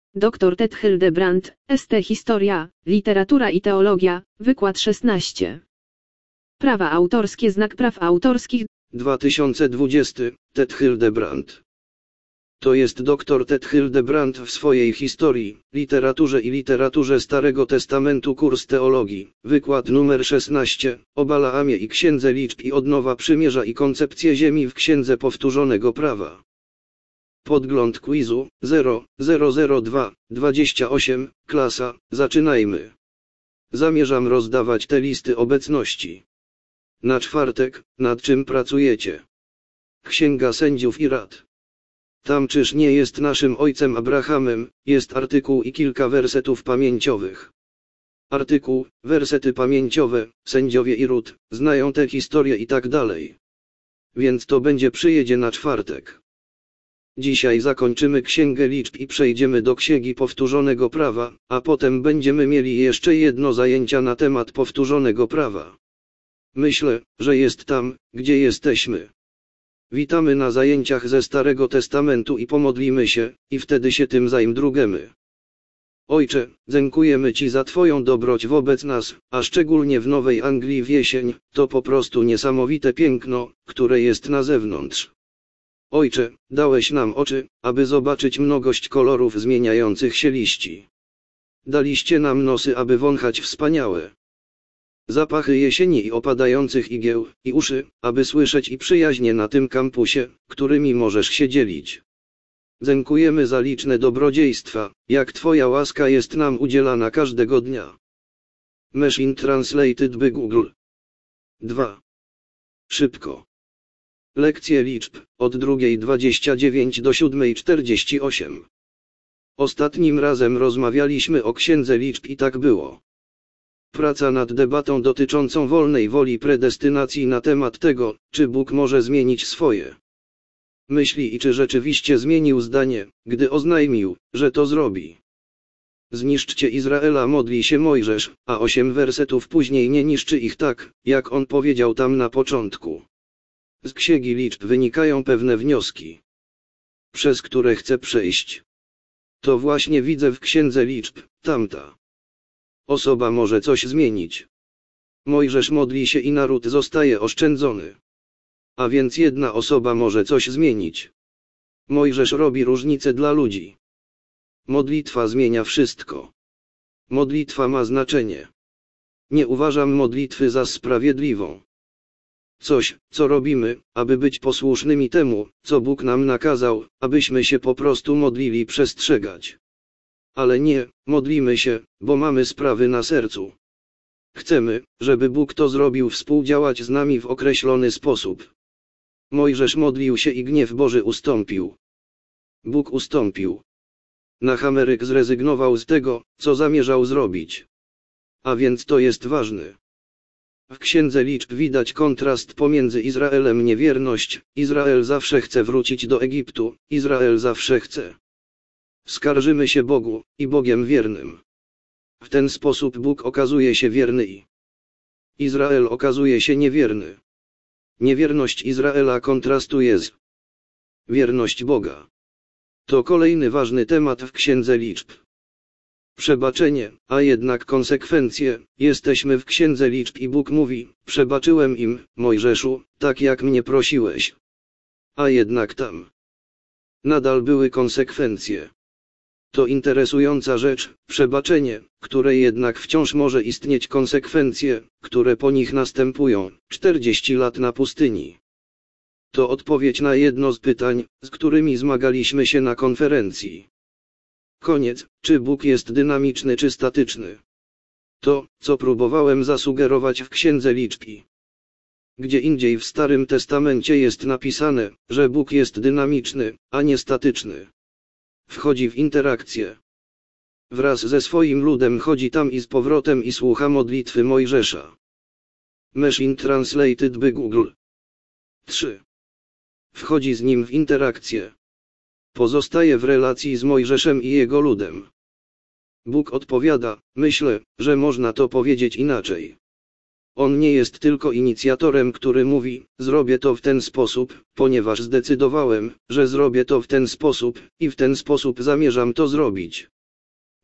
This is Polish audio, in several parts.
Dr Ted Hildebrandt, ST Historia, Literatura i Teologia, wykład 16. Prawa autorskie. Znak praw autorskich. 2020, Ted Hildebrandt. To jest dr Ted Hildebrandt w swojej historii, literaturze Starego Testamentu, kurs teologii, wykład numer 16, o Balaamie i Księdze Liczb i odnowa przymierza i koncepcję ziemi w Księdze Powtórzonego Prawa. Podgląd quizu 0000228, klasa, zaczynajmy. Zamierzam rozdawać te listy obecności. Na czwartek, nad czym pracujecie? Księga Sędziów i Rad. Tam czyż nie jest naszym ojcem Abrahamem, jest artykuł i kilka wersetów pamięciowych. Artykuł, wersety pamięciowe, sędziowie i Rut, znają tę historię i tak dalej. Więc to przyjedzie na czwartek. Dzisiaj zakończymy Księgę Liczb i przejdziemy do Księgi Powtórzonego Prawa, a potem będziemy mieli jeszcze jedno zajęcia na temat Powtórzonego Prawa. Myślę, że jest tam, gdzie jesteśmy. Witamy na zajęciach ze Starego Testamentu i pomodlimy się, i wtedy się tym zajmujemy. Ojcze, dziękujemy Ci za Twoją dobroć wobec nas, a szczególnie w Nowej Anglii w jesień, to po prostu niesamowite piękno, które jest na zewnątrz. Ojcze, dałeś nam oczy, aby zobaczyć mnogość kolorów zmieniających się liści. Daliście nam nosy, aby wąchać wspaniałe zapachy jesieni i opadających igieł, i uszy, aby słyszeć i przyjaźnie na tym kampusie, którymi możesz się dzielić. Dziękujemy za liczne dobrodziejstwa, jak Twoja łaska jest nam udzielana każdego dnia. Machine Translated by Google. 2. Szybko. Lekcje liczb, od 2:29 do 7:48. Ostatnim razem rozmawialiśmy o Księdze Liczb i tak było. Praca nad debatą dotyczącą wolnej woli predestynacji na temat tego, czy Bóg może zmienić swoje myśli i czy rzeczywiście zmienił zdanie, gdy oznajmił, że to zrobi. Zniszczcie Izraela, modli się Mojżesz, a 8 wersetów później nie niszczy ich tak, jak on powiedział tam na początku. Z Księgi Liczb wynikają pewne wnioski, przez które chcę przejść. To właśnie widzę w Księdze Liczb, tamta osoba może coś zmienić. Mojżesz modli się i naród zostaje oszczędzony. A więc jedna osoba może coś zmienić. Mojżesz robi różnicę dla ludzi. Modlitwa zmienia wszystko. Modlitwa ma znaczenie. Nie uważam modlitwy za sprawiedliwą. Coś, co robimy, aby być posłusznymi temu, co Bóg nam nakazał, abyśmy się po prostu modlili, przestrzegać. Ale nie, modlimy się, bo mamy sprawy na sercu. Chcemy, żeby Bóg to zrobił, współdziałać z nami w określony sposób. Mojżesz modlił się i gniew Boży ustąpił. Bóg ustąpił. Ahimelech zrezygnował z tego, co zamierzał zrobić. A więc to jest ważne. W Księdze Liczb widać kontrast pomiędzy Izraelem niewierność, Izrael zawsze chce wrócić do Egiptu, Izrael zawsze chce. Skarżymy się Bogu, i Bogiem wiernym. W ten sposób Bóg okazuje się wierny i Izrael okazuje się niewierny. Niewierność Izraela kontrastuje z wierność Boga. To kolejny ważny temat w Księdze Liczb. Przebaczenie, a jednak konsekwencje. Jesteśmy w Księdze Liczb i Bóg mówi: przebaczyłem im, Mojżeszu, tak jak mnie prosiłeś. A jednak tam nadal były konsekwencje. To interesująca rzecz, przebaczenie, które jednak wciąż może istnieć konsekwencje, które po nich następują. 40 lat na pustyni. To odpowiedź na jedno z pytań, z którymi zmagaliśmy się na konferencji. Koniec, czy Bóg jest dynamiczny czy statyczny? To, co próbowałem zasugerować w Księdze Liczb. Gdzie indziej w Starym Testamencie jest napisane, że Bóg jest dynamiczny, a nie statyczny. Wchodzi w interakcję. Wraz ze swoim ludem chodzi tam i z powrotem i słucha modlitwy Mojżesza. Machine Translated by Google. 3. Wchodzi z nim w interakcję. Pozostaje w relacji z Mojżeszem i jego ludem. Bóg odpowiada: myślę, że można to powiedzieć inaczej. On nie jest tylko inicjatorem, który mówi: zrobię to w ten sposób, ponieważ zdecydowałem, że zrobię to w ten sposób, i w ten sposób zamierzam to zrobić.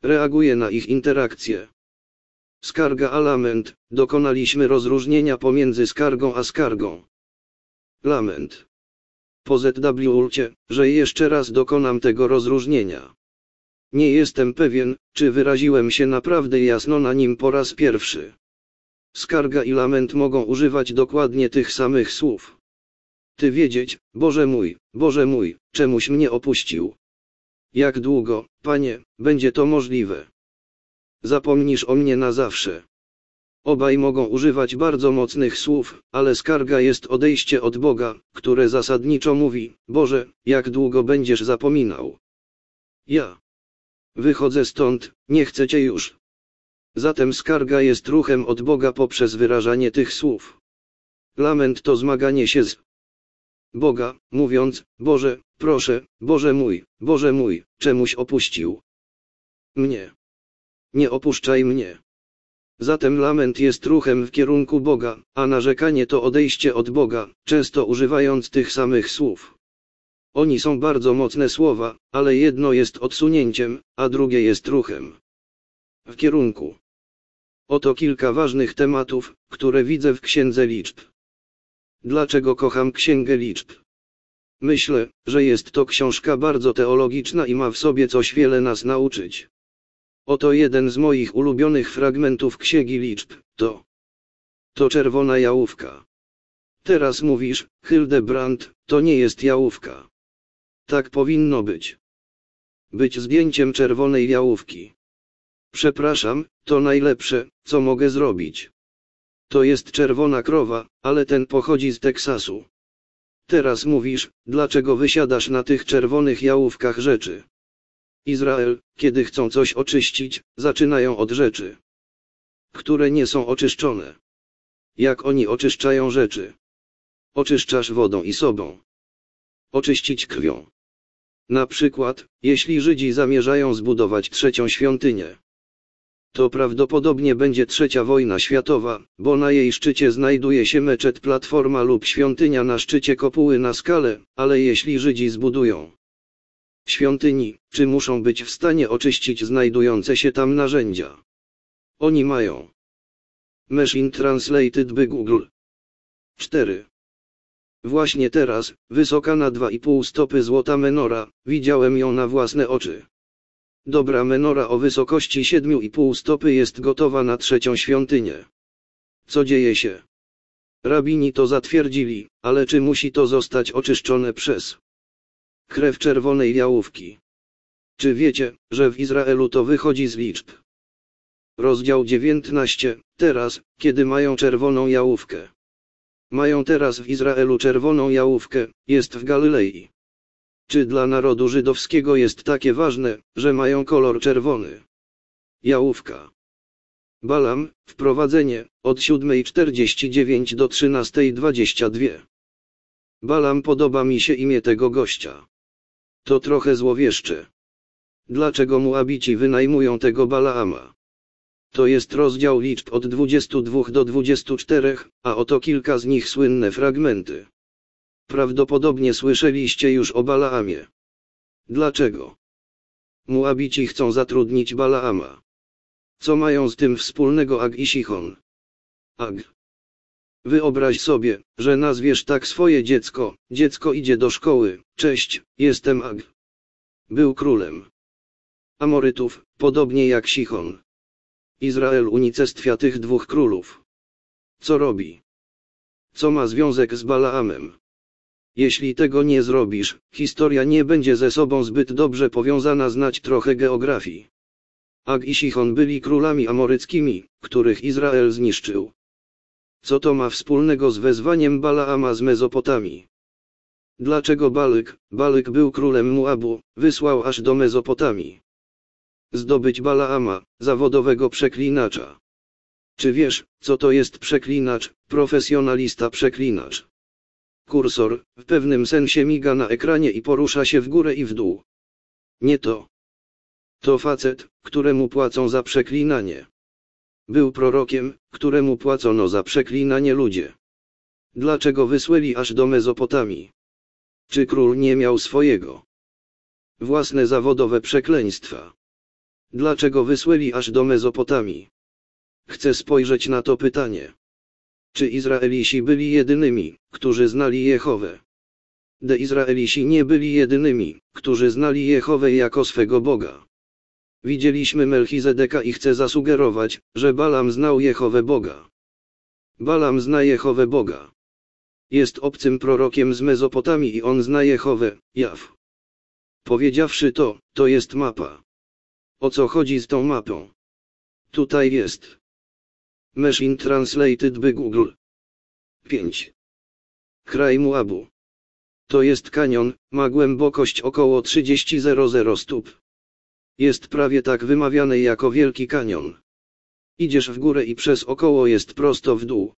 reaguje na ich interakcję. Skarga a lament, dokonaliśmy rozróżnienia pomiędzy skargą a skargą. Lament. Pozwólcie, że jeszcze raz dokonam tego rozróżnienia. Nie jestem pewien, czy wyraziłem się naprawdę jasno na nim po raz pierwszy. Skarga i lament mogą używać dokładnie tych samych słów. Ty wiedzieć, Boże mój, czemuś mnie opuścił. Jak długo, Panie, będzie to możliwe? Zapomnisz o mnie na zawsze. Obaj mogą używać bardzo mocnych słów, ale skarga jest odejście od Boga, które zasadniczo mówi: Boże, jak długo będziesz zapominał? Ja wychodzę stąd, nie chcę Cię już. Zatem skarga jest ruchem od Boga poprzez wyrażanie tych słów. Lament to zmaganie się z Boga, mówiąc: Boże, proszę, Boże mój, czemuś opuścił mnie. Nie opuszczaj mnie. Zatem lament jest ruchem w kierunku Boga, a narzekanie to odejście od Boga, często używając tych samych słów. Oni są bardzo mocne słowa, ale jedno jest odsunięciem, a drugie jest ruchem w kierunku. Oto kilka ważnych tematów, które widzę w Księdze Liczb. Dlaczego kocham Księgę Liczb? Myślę, że jest to książka bardzo teologiczna i ma w sobie coś wiele nas nauczyć. Oto jeden z moich ulubionych fragmentów Księgi Liczb, to czerwona jałówka. Teraz mówisz, Hildebrand, to nie jest jałówka. Tak powinno być. Być zdjęciem czerwonej jałówki. Przepraszam, to najlepsze, co mogę zrobić. To jest czerwona krowa, ale ten pochodzi z Teksasu. Teraz mówisz, dlaczego wysiadasz na tych czerwonych jałówkach rzeczy. Izrael, kiedy chcą coś oczyścić, zaczynają od rzeczy, które nie są oczyszczone. Jak oni oczyszczają rzeczy? Oczyszczasz wodą i sobą. Oczyścić krwią. Na przykład, jeśli Żydzi zamierzają zbudować trzecią świątynię, to prawdopodobnie będzie trzecia wojna światowa, bo na jej szczycie znajduje się meczet platforma lub świątynia na szczycie kopuły na skale, ale jeśli Żydzi zbudują świątyni, czy muszą być w stanie oczyścić znajdujące się tam narzędzia? Oni mają. Machine Translated by Google. 4. Właśnie teraz, wysoka na 2,5 stopy złota menora, widziałem ją na własne oczy. Dobra menora o wysokości 7,5 stopy jest gotowa na trzecią świątynię. Co dzieje się? Rabini to zatwierdzili, ale czy musi to zostać oczyszczone przez krew czerwonej jałówki? Czy wiecie, że w Izraelu to wychodzi z liczb? Rozdział 19. Teraz, kiedy mają czerwoną jałówkę. Mają teraz w Izraelu czerwoną jałówkę, jest w Galilei. Czy dla narodu żydowskiego jest takie ważne, że mają kolor czerwony? Jałówka. Balam, wprowadzenie, od 7:49 do 13:22. Balam, podoba mi się imię tego gościa. To trochę złowieszcze. Dlaczego Moabici wynajmują tego Balaama? To jest rozdział liczb od 22 do 24, a oto kilka z nich słynne fragmenty. Prawdopodobnie słyszeliście już o Balaamie. Dlaczego? Moabici chcą zatrudnić Balaama. Co mają z tym wspólnego Ag i Sichon? Ag. Wyobraź sobie, że nazwiesz tak swoje dziecko. Dziecko idzie do szkoły. Cześć, jestem Ag. Był królem Amorytów, podobnie jak Sichon. Izrael unicestwia tych dwóch królów. Co robi? Co ma związek z Balaamem? Jeśli tego nie zrobisz, historia nie będzie ze sobą zbyt dobrze powiązana. Znać trochę geografii. Ag i Sichon byli królami amoryckimi, których Izrael zniszczył. Co to ma wspólnego z wezwaniem Balaama z Mezopotamii? Dlaczego Balyk był królem Moabu, wysłał aż do Mezopotamii? Zdobyć Balaama, zawodowego przeklinacza. Czy wiesz, co to jest przeklinacz, profesjonalista przeklinacz? Kursor, w pewnym sensie miga na ekranie i porusza się w górę i w dół. Nie to. To facet, któremu płacą za przeklinanie. Był prorokiem, któremu płacono za przeklinanie ludzie. Dlaczego wysłali aż do Mezopotamii? Czy król nie miał swojego własne zawodowe przekleństwa? Dlaczego wysłali aż do Mezopotamii? Chcę spojrzeć na to pytanie. Czy Izraelici byli jedynymi, którzy znali Jehowę? Izraelici nie byli jedynymi, którzy znali Jehowę jako swego Boga. Widzieliśmy Melchizedeka i chcę zasugerować, że Balam znał Jehowę Boga. Balam zna Jehowę Boga. Jest obcym prorokiem z Mezopotamii i on zna Jehowę, Jahw. Powiedziawszy to, to jest mapa. O co chodzi z tą mapą? Tutaj jest. Machine Translated by Google. 5. Kraj Moabu. To jest kanion, ma głębokość około 30,00 stóp. Jest prawie tak wymawiany jako Wielki Kanion. Idziesz w górę i przez około jest prosto w dół.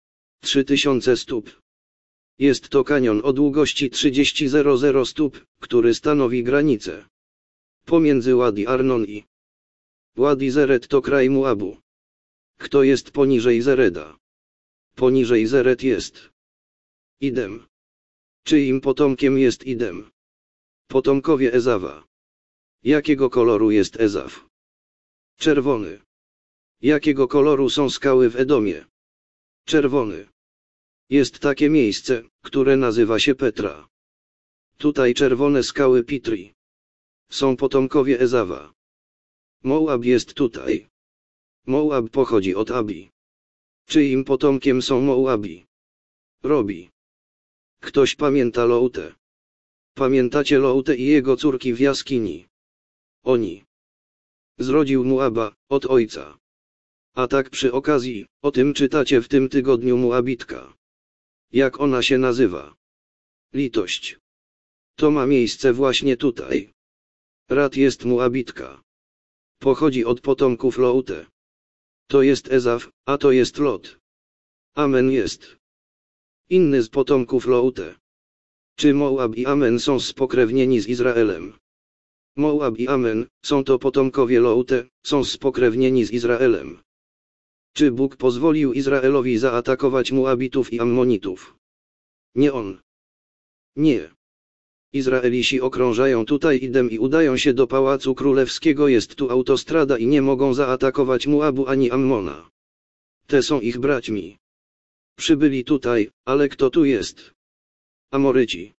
3000 stóp. Jest to kanion o długości 30,00 stóp, który stanowi granicę pomiędzy Wadi Arnon i Wadi Zered to kraj Moabu. Kto jest poniżej Zereda? Poniżej Zered jest Idem. Czyim potomkiem jest Idem? Potomkowie Ezawa. Jakiego koloru jest Ezaw? Czerwony. Jakiego koloru są skały w Edomie? Czerwony. Jest takie miejsce, które nazywa się Petra. Tutaj czerwone skały Pitri. Są potomkowie Ezawa. Moab jest tutaj. Moab pochodzi od Abi. Czyim potomkiem są Moabi? Robi. Ktoś pamięta Loutę? Pamiętacie Loutę i jego córki w jaskini? Oni. Zrodził Moaba, od ojca. A tak przy okazji, o tym czytacie w tym tygodniu Moabitka. Jak ona się nazywa? Litość. To ma miejsce właśnie tutaj. Rad jest Moabitka. Pochodzi od potomków Loute. To jest Ezaw, a to jest Lot. Amen jest inny z potomków Loute. Czy Moab i Amen są spokrewnieni z Izraelem? Moab i Amen, są to potomkowie Loute, są spokrewnieni z Izraelem. Czy Bóg pozwolił Izraelowi zaatakować Moabitów i Ammonitów? Nie on. Nie. Izraelici okrążają tutaj Idem i udają się do Pałacu Królewskiego. Jest tu autostrada i nie mogą zaatakować Moabu ani Ammona. Te są ich braćmi. Przybyli tutaj, ale kto tu jest? Amoryci.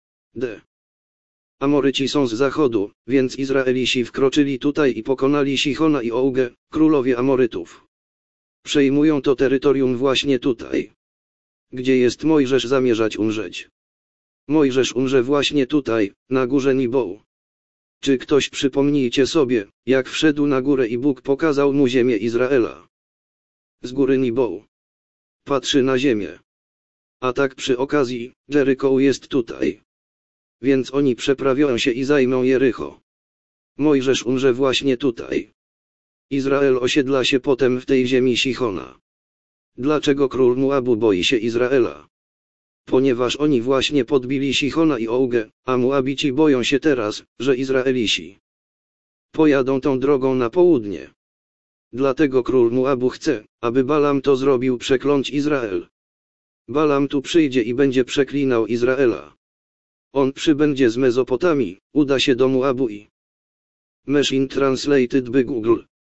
Amoryci są z zachodu, więc Izraelici wkroczyli tutaj i pokonali Sichona i Ougę, królowie Amorytów. Przejmują to terytorium właśnie tutaj. Gdzie jest Mojżesz zamierzać umrzeć? Mojżesz umrze właśnie tutaj, na górze Nibou. Czy ktoś przypomnijcie sobie, jak wszedł na górę i Bóg pokazał mu ziemię Izraela? Z góry Nibou. Patrzy na ziemię. A tak przy okazji, Jericho jest tutaj. Więc oni przeprawią się i zajmą Jericho. Mojżesz umrze właśnie tutaj. Izrael osiedla się potem w tej ziemi Sichona. Dlaczego król Moabu boi się Izraela? Ponieważ oni właśnie podbili Sichona i Ougę, a Moabici boją się teraz, że Izraelici pojadą tą drogą na południe. Dlatego król Moabu chce, aby Balam to zrobił, przekląć Izrael. Balam tu przyjdzie i będzie przeklinał Izraela. On przybędzie z Mezopotamii, uda się do Moabu i Machine Translated by Google.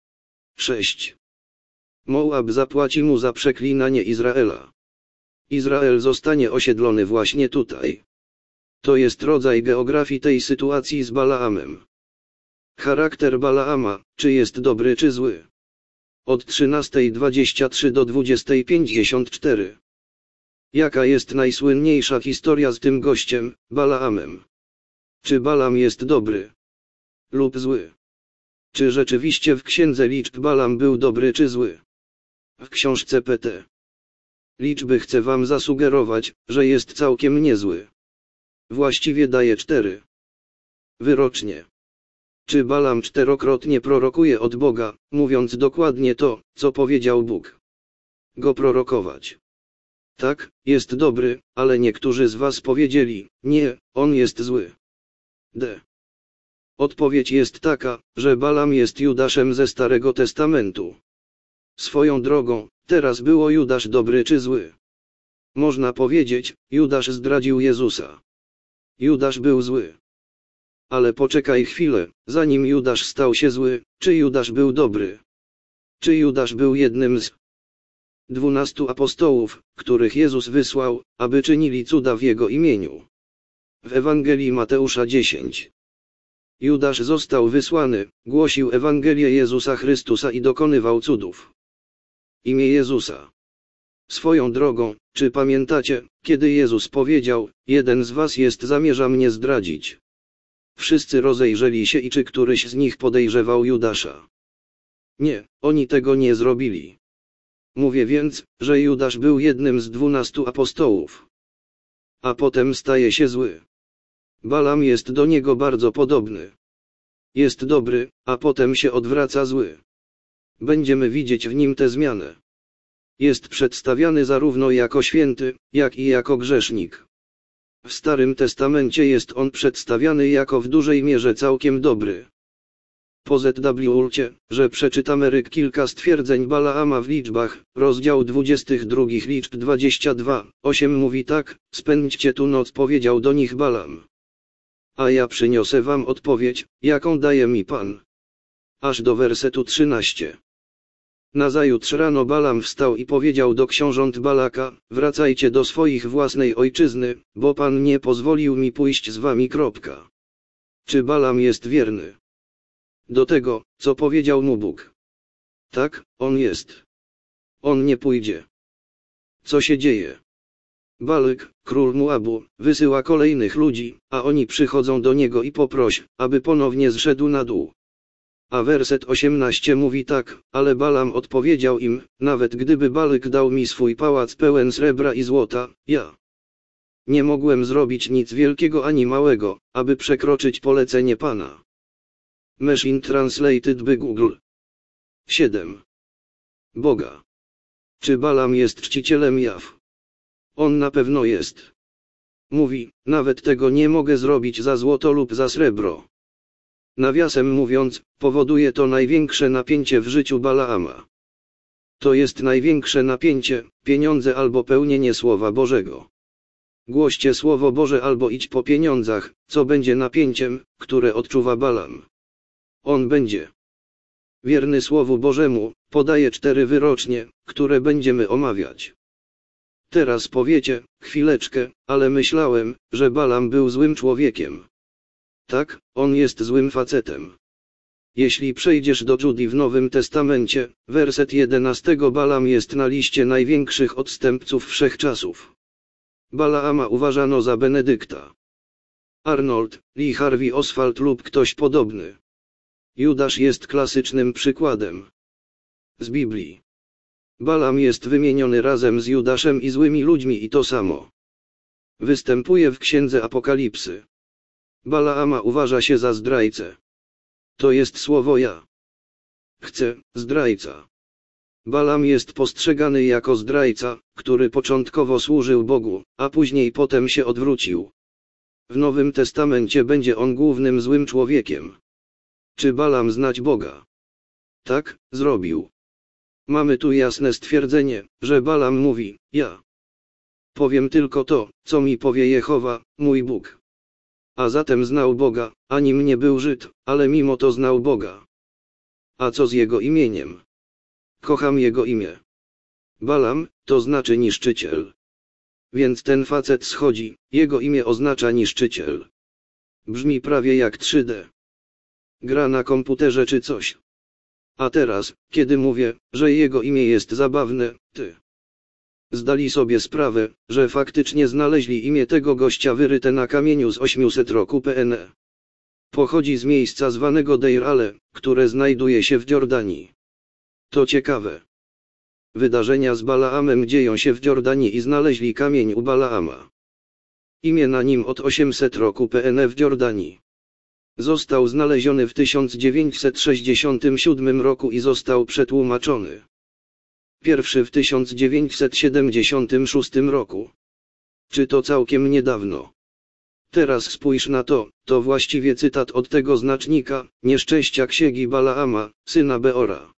6. Moab zapłaci mu za przeklinanie Izraela. Izrael zostanie osiedlony właśnie tutaj. To jest rodzaj geografii tej sytuacji z Balaamem. Charakter Balaama, czy jest dobry czy zły? Od 13:23 do 20:54. Jaka jest najsłynniejsza historia z tym gościem, Balaamem? Czy Balam jest dobry lub zły? Czy rzeczywiście w Księdze Liczb Balam był dobry czy zły? W książce PT Liczby chcę wam zasugerować, że jest całkiem niezły. Właściwie daje 4 wyrocznie. Czy Balam 4-krotnie prorokuje od Boga, mówiąc dokładnie to, co powiedział Bóg go prorokować? Tak, jest dobry, ale niektórzy z was powiedzieli, nie, on jest zły. Odpowiedź jest taka, że Balam jest Judaszem ze Starego Testamentu. Swoją drogą, teraz było Judasz dobry czy zły? Można powiedzieć, Judasz zdradził Jezusa. Judasz był zły. ale poczekaj chwilę, zanim Judasz stał się zły, czy Judasz był dobry? Czy Judasz był jednym z 12 apostołów, których Jezus wysłał, aby czynili cuda w Jego imieniu? W Ewangelii Mateusza 10. Judasz został wysłany, głosił Ewangelię Jezusa Chrystusa i dokonywał cudów. Imię Jezusa. Swoją drogą, czy pamiętacie, kiedy Jezus powiedział, jeden z was zamierza mnie zdradzić? Wszyscy rozejrzeli się i czy któryś z nich podejrzewał Judasza? Nie, oni tego nie zrobili. Mówię więc, że Judasz był jednym z 12 apostołów. A potem staje się zły. Balam jest do niego bardzo podobny. Jest dobry, a potem się odwraca zły. Będziemy widzieć w nim tę zmianę. Jest przedstawiany zarówno jako święty, jak i jako grzesznik. W Starym Testamencie jest on przedstawiany jako w dużej mierze całkiem dobry. Pozwólcie, że przeczytamy kilka stwierdzeń Balaama w liczbach, rozdział 22 liczb 22, 8 mówi tak, spędźcie tu noc, powiedział do nich Balam. A ja przyniosę wam odpowiedź, jaką daje mi Pan. Aż do wersetu 13. Nazajutrz rano Balam wstał i powiedział do książąt Balaka, wracajcie do swoich własnej ojczyzny, bo Pan nie pozwolił mi pójść z wami. Czy Balam jest wierny do tego, co powiedział mu Bóg? Tak, on jest. On nie pójdzie. Co się dzieje? Balyk, król Moabu, wysyła kolejnych ludzi, a oni przychodzą do niego i poproś, aby ponownie zszedł na dół. A werset 18 mówi tak, ale Balam odpowiedział im, nawet gdyby Balyk dał mi swój pałac pełen srebra i złota, ja nie mogłem zrobić nic wielkiego ani małego, aby przekroczyć polecenie Pana. Machine Translated by Google. 7. Boga. Czy Balam jest czcicielem Jahwe? On na pewno jest. Mówi, nawet tego nie mogę zrobić za złoto lub za srebro. Nawiasem mówiąc, powoduje to największe napięcie w życiu Balaama. To jest największe napięcie, pieniądze albo pełnienie Słowa Bożego. Głoście Słowo Boże albo idź po pieniądzach, co będzie napięciem, które odczuwa Balam. On będzie wierny Słowu Bożemu, podaje 4 wyrocznie, które będziemy omawiać. Teraz powiecie, chwileczkę, ale myślałem, że Balam był złym człowiekiem. Tak, on jest złym facetem. Jeśli przejdziesz do Judii w Nowym Testamencie, werset 11, Balam jest na liście największych odstępców wszechczasów. Balaama uważano za Benedykta. Arnold, Lee Harvey Oswald lub ktoś podobny. Judasz jest klasycznym przykładem z Biblii. Balam jest wymieniony razem z Judaszem i złymi ludźmi i to samo występuje w Księdze Apokalipsy. Balaama uważa się za zdrajcę. To jest słowo ja. Chcę, zdrajca. Balam jest postrzegany jako zdrajca, który początkowo służył Bogu, a później potem się odwrócił. W Nowym Testamencie będzie on głównym złym człowiekiem. Czy Balam znać Boga? Tak, zrobił. Mamy tu jasne stwierdzenie, że Balam mówi, ja powiem tylko to, co mi powie Jehowa, mój Bóg. A zatem znał Boga, a nim nie był Żyd, ale mimo to znał Boga. A co z jego imieniem? Kocham jego imię. Balam, to znaczy niszczyciel. Więc ten facet schodzi, jego imię oznacza niszczyciel. Brzmi prawie jak 3D. Gra na komputerze czy coś. A teraz, kiedy mówię, że jego imię jest zabawne, ty zdali sobie sprawę, że faktycznie znaleźli imię tego gościa wyryte na kamieniu z 800 roku PNE. Pochodzi z miejsca zwanego Deir Ale, które znajduje się w Jordanii. To ciekawe. Wydarzenia z Balaamem dzieją się w Jordanii i znaleźli kamień u Balaama. Imię na nim od 800 roku PNE w Jordanii. Został znaleziony w 1967 roku i został przetłumaczony. Pierwszy w 1976 roku. Czy to całkiem niedawno? Teraz spójrz na to, to właściwie cytat od tego znacznika, nieszczęścia księgi Balaama, syna Beora.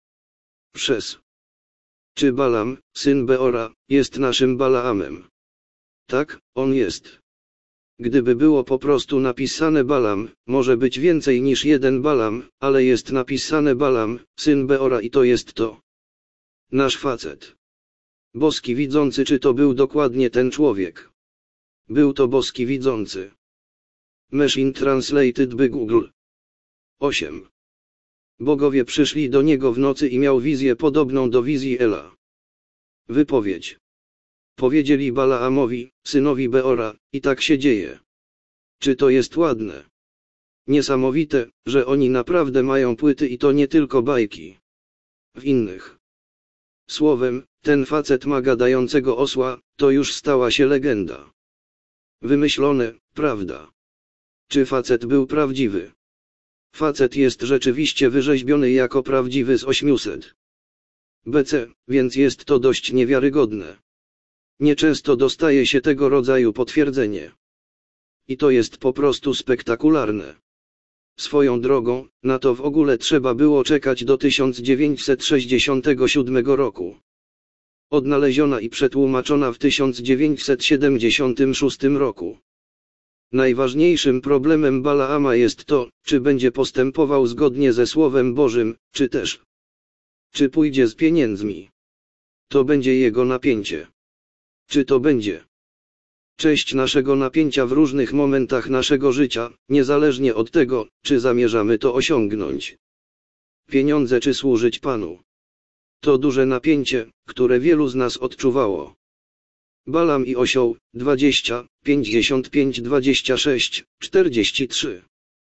Czy Balam, syn Beora, jest naszym Balaamem? Tak, on jest. Gdyby było po prostu napisane Balam, może być więcej niż jeden Balam, ale jest napisane Balam, syn Beora i to jest to. Nasz facet. Boski widzący, czy to był dokładnie ten człowiek? Był to boski widzący. Machine Translated by Google. 8. Bogowie przyszli do niego w nocy i miał wizję podobną do wizji Ela. Wypowiedź. Powiedzieli Balaamowi, synowi Beora, i tak się dzieje. Czy to jest ładne? Niesamowite, że oni naprawdę mają płyty i to nie tylko bajki. W innych. Słowem, ten facet ma gadającego osła, to już stała się legenda. Wymyślone, prawda? Czy facet był prawdziwy? Facet jest rzeczywiście wyrzeźbiony jako prawdziwy z 800 BC, więc jest to dość niewiarygodne. Nieczęsto dostaje się tego rodzaju potwierdzenie. I to jest po prostu spektakularne. Swoją drogą, na to w ogóle trzeba było czekać do 1967 roku. Odnaleziona i przetłumaczona w 1976 roku. Najważniejszym problemem Balaama jest to, czy będzie postępował zgodnie ze Słowem Bożym, czy też czy pójdzie z pieniędzmi. To będzie jego napięcie. Czy to będzie część naszego napięcia w różnych momentach naszego życia, niezależnie od tego, czy zamierzamy to osiągnąć. Pieniądze czy służyć Panu. To duże napięcie, które wielu z nas odczuwało. Balam i osioł, 20, 55, 26, 43.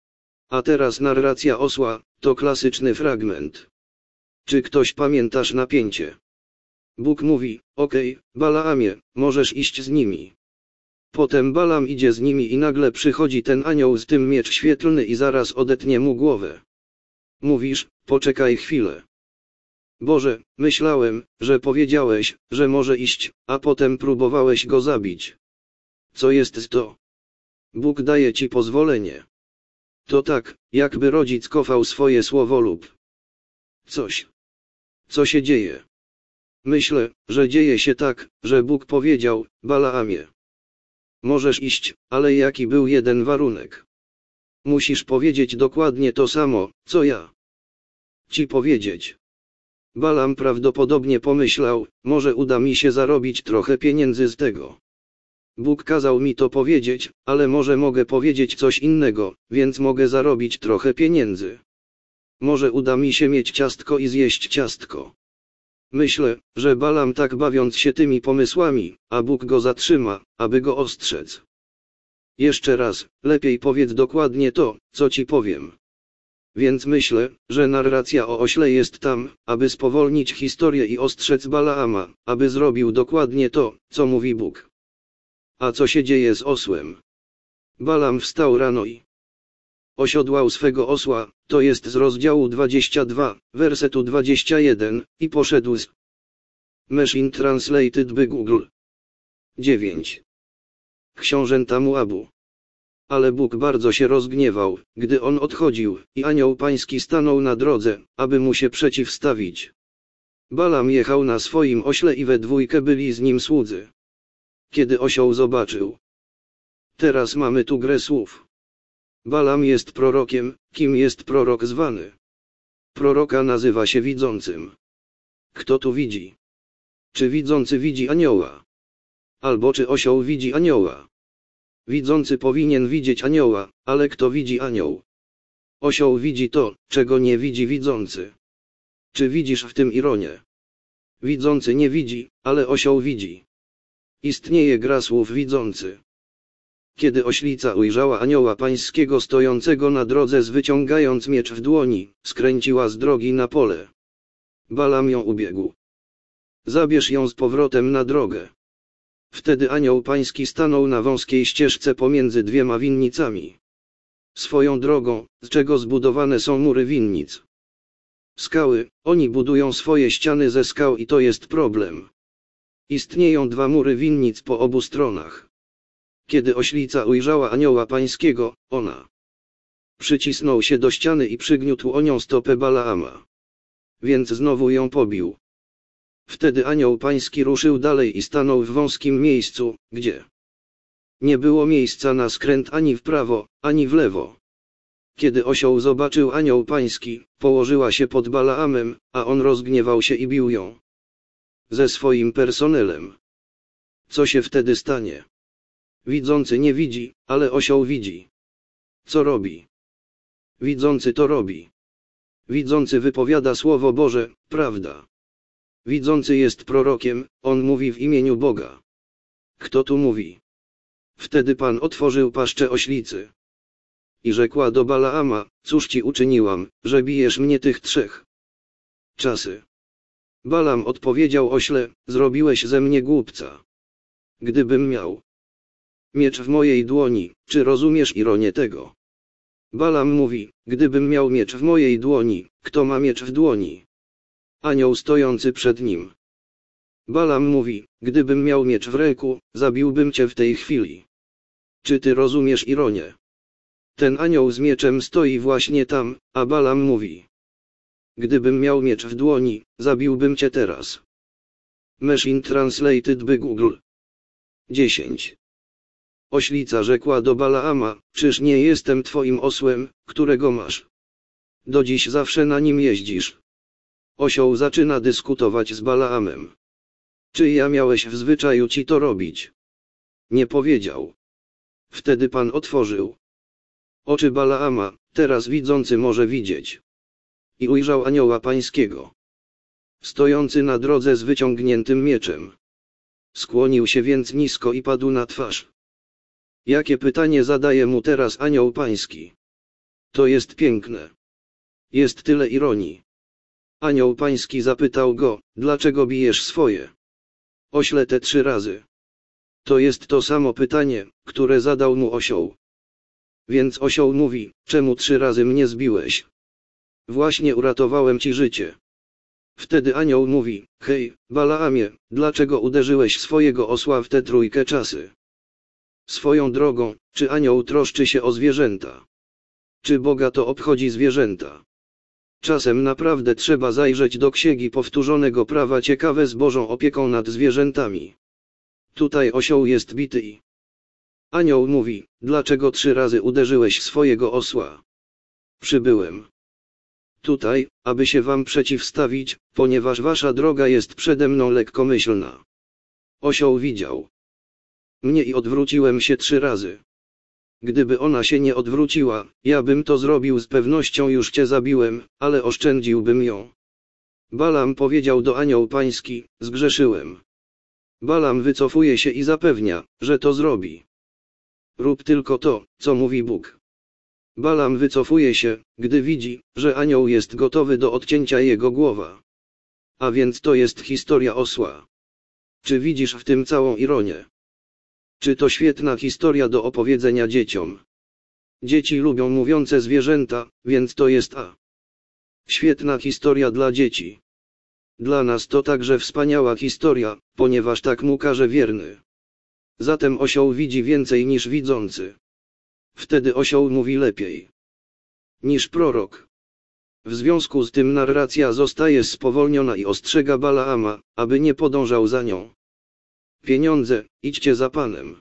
A teraz narracja osła, to klasyczny fragment. Czy ktoś pamiętasz napięcie? Bóg mówi, okej, Balaamie, możesz iść z nimi. Potem Balam idzie z nimi i nagle przychodzi ten anioł z tym miecz świetlny i zaraz odetnie mu głowę. Mówisz, poczekaj chwilę. Boże, myślałem, że powiedziałeś, że może iść, a potem próbowałeś go zabić. Co jest to? Bóg daje ci pozwolenie. To tak, jakby rodzic kochał swoje słowo lub coś. Co się dzieje? Myślę, że dzieje się tak, że Bóg powiedział, Balaamie. Możesz iść, ale jaki był jeden warunek? Musisz powiedzieć dokładnie to samo, co ja ci powiedzieć. Balam prawdopodobnie pomyślał, może uda mi się zarobić trochę pieniędzy z tego. Bóg kazał mi to powiedzieć, ale może mogę powiedzieć coś innego, więc mogę zarobić trochę pieniędzy. Może uda mi się mieć ciastko i zjeść ciastko. Myślę, że Balam tak bawiąc się tymi pomysłami, a Bóg go zatrzyma, aby go ostrzec. Jeszcze raz, lepiej powiedz dokładnie to, co ci powiem. Więc myślę, że narracja o ośle jest tam, aby spowolnić historię i ostrzec Balaama, aby zrobił dokładnie to, co mówi Bóg. A co się dzieje z osłem? Balam wstał rano i osiodłał swego osła, to jest z rozdziału 22, wersetu 21, i poszedł z Machine Translated by Google. 9. Książęta Moabu. Ale Bóg bardzo się rozgniewał, gdy on odchodził, i anioł pański stanął na drodze, aby mu się przeciwstawić. Balam jechał na swoim ośle i we dwójkę byli z nim słudzy. Kiedy osioł zobaczył. Teraz mamy tu grę słów. Balam jest prorokiem, kim jest prorok zwany? Proroka nazywa się widzącym. Kto tu widzi? Czy widzący widzi anioła? Albo czy osioł widzi anioła? Widzący powinien widzieć anioła, ale kto widzi anioł? Osioł widzi to, czego nie widzi widzący. Czy widzisz w tym ironię? Widzący nie widzi, ale osioł widzi. Istnieje gra słów widzący. Kiedy oślica ujrzała anioła pańskiego stojącego na drodze z wyciągając miecz w dłoni, skręciła z drogi na pole. Balam ją ubiegł. Zabierz ją z powrotem na drogę. Wtedy anioł pański stanął na wąskiej ścieżce pomiędzy dwiema winnicami. Swoją drogą, z czego zbudowane są mury winnic? Skały, oni budują swoje ściany ze skał i to jest problem. Istnieją dwa mury winnic po obu stronach. Kiedy oślica ujrzała anioła pańskiego, ona przycisnął się do ściany i przygniótł o nią stopę Balaama. Więc znowu ją pobił. Wtedy anioł pański ruszył dalej i stanął w wąskim miejscu, gdzie Nie było miejsca na skręt ani w prawo, ani w lewo. Kiedy osioł zobaczył anioł pański, położyła się pod Balaamem, a on rozgniewał się i bił ją. Ze swoim personelem. Co się wtedy stanie? Widzący nie widzi, ale osioł widzi. Co robi? Widzący to robi. Widzący wypowiada słowo Boże, prawda. Widzący jest prorokiem, on mówi w imieniu Boga. Kto tu mówi? Wtedy Pan otworzył paszczę oślicy. I rzekła do Balaama, cóż ci uczyniłam, że bijesz mnie tych 3 czasy? Balaam odpowiedział ośle, zrobiłeś ze mnie głupca. Gdybym miał miecz w mojej dłoni, czy rozumiesz ironię tego? Balaam mówi, gdybym miał miecz w mojej dłoni, kto ma miecz w dłoni? Anioł stojący przed nim. Balaam mówi, gdybym miał miecz w ręku, zabiłbym cię w tej chwili. Czy ty rozumiesz ironię? Ten anioł z mieczem stoi właśnie tam, a Balaam mówi. Gdybym miał miecz w dłoni, zabiłbym cię teraz. Machine Translated by Google. 10. Oślica rzekła do Balaama, czyż nie jestem twoim osłem, którego masz? Do dziś zawsze na nim jeździsz. Osioł zaczyna dyskutować z Balaamem. Czy ja miałeś w zwyczaju ci to robić? Nie powiedział. Wtedy Pan otworzył oczy Balaama, teraz widzący może widzieć. I ujrzał anioła pańskiego, stojący na drodze z wyciągniętym mieczem. Skłonił się więc nisko i padł na twarz. Jakie pytanie zadaje mu teraz anioł pański? To jest piękne. Jest tyle ironii. Anioł pański zapytał go, dlaczego bijesz swoje ośle te 3 razy? To jest to samo pytanie, które zadał mu osioł. Więc osioł mówi, czemu 3 razy mnie zbiłeś? Właśnie uratowałem ci życie. Wtedy anioł mówi, hej, Balaamie, dlaczego uderzyłeś swojego osła w te 3 czasy? Swoją drogą, czy anioł troszczy się o zwierzęta? Czy Boga to obchodzi zwierzęta? Czasem naprawdę trzeba zajrzeć do Księgi Powtórzonego Prawa ciekawe z Bożą opieką nad zwierzętami. Tutaj osioł jest bity i anioł mówi, dlaczego 3 razy uderzyłeś swojego osła? Przybyłem tutaj, aby się wam przeciwstawić, ponieważ wasza droga jest przede mną lekkomyślna. Osioł widział mnie i odwróciłem się 3 razy. Gdyby ona się nie odwróciła, ja bym to zrobił z pewnością, już cię zabiłem, ale oszczędziłbym ją. Balaam powiedział do anioł pański, zgrzeszyłem. Balaam wycofuje się i zapewnia, że to zrobi. Rób tylko to, co mówi Bóg. Balaam wycofuje się, gdy widzi, że anioł jest gotowy do odcięcia jego głowa. A więc to jest historia osła. Czy widzisz w tym całą ironię? Czy to świetna historia do opowiedzenia dzieciom? Dzieci lubią mówiące zwierzęta, więc to jest świetna historia dla dzieci. Dla nas to także wspaniała historia, ponieważ tak mu każe wierny. Zatem osioł widzi więcej niż widzący. Wtedy osioł mówi lepiej niż prorok. W związku z tym narracja zostaje spowolniona i ostrzega Balaama, aby nie podążał za nią. Pieniądze, idźcie za Panem.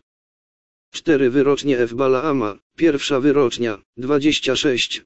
4 wyrocznie F. Balaama, pierwsza wyrocznia, 26,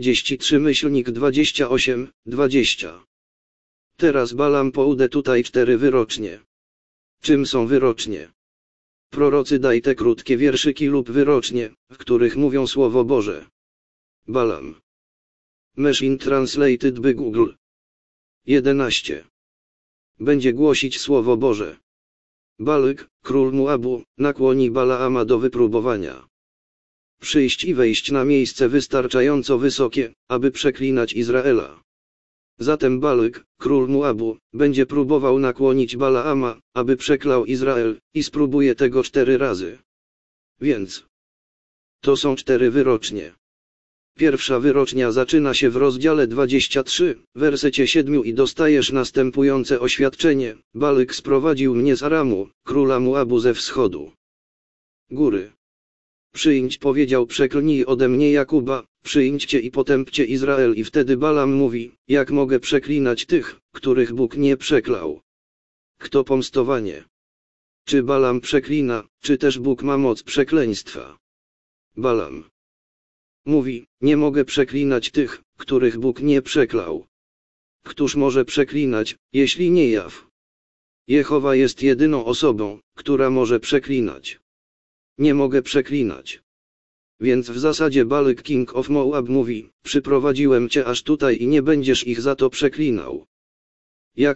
43-28, 20. Teraz Balaam poudę tutaj 4 wyrocznie. Czym są wyrocznie? Prorocy daj te krótkie wierszyki lub wyrocznie, w których mówią Słowo Boże. Balaam. Machine Translated by Google. 11. Będzie głosić Słowo Boże. Balyk, król Moabu, nakłoni Balaama do wypróbowania. Przyjść i wejść na miejsce wystarczająco wysokie, aby przeklinać Izraela. Zatem Balyk, król Moabu, będzie próbował nakłonić Balaama, aby przeklał Izrael, i spróbuje tego 4 razy. Więc to są 4 wyrocznie. Pierwsza wyrocznia zaczyna się w rozdziale 23, wersecie 7 i dostajesz następujące oświadczenie. Balyk sprowadził mnie z Aramu, króla Moabu ze wschodu góry. Przyjdź, powiedział, przeklnij ode mnie Jakuba, przyjdźcie i potępcie Izrael. I wtedy Balaam mówi, jak mogę przeklinać tych, których Bóg nie przeklał? Kto pomstowanie Czy Balam przeklina, czy też Bóg ma moc przekleństwa? Balam mówi, nie mogę przeklinać tych, których Bóg nie przeklał. Któż może przeklinać, jeśli nie Jahwe? Jehowa jest jedyną osobą, która może przeklinać. Nie mogę przeklinać. Więc w zasadzie Balak King of Moab mówi, przyprowadziłem cię aż tutaj i nie będziesz ich za to przeklinał. Ja.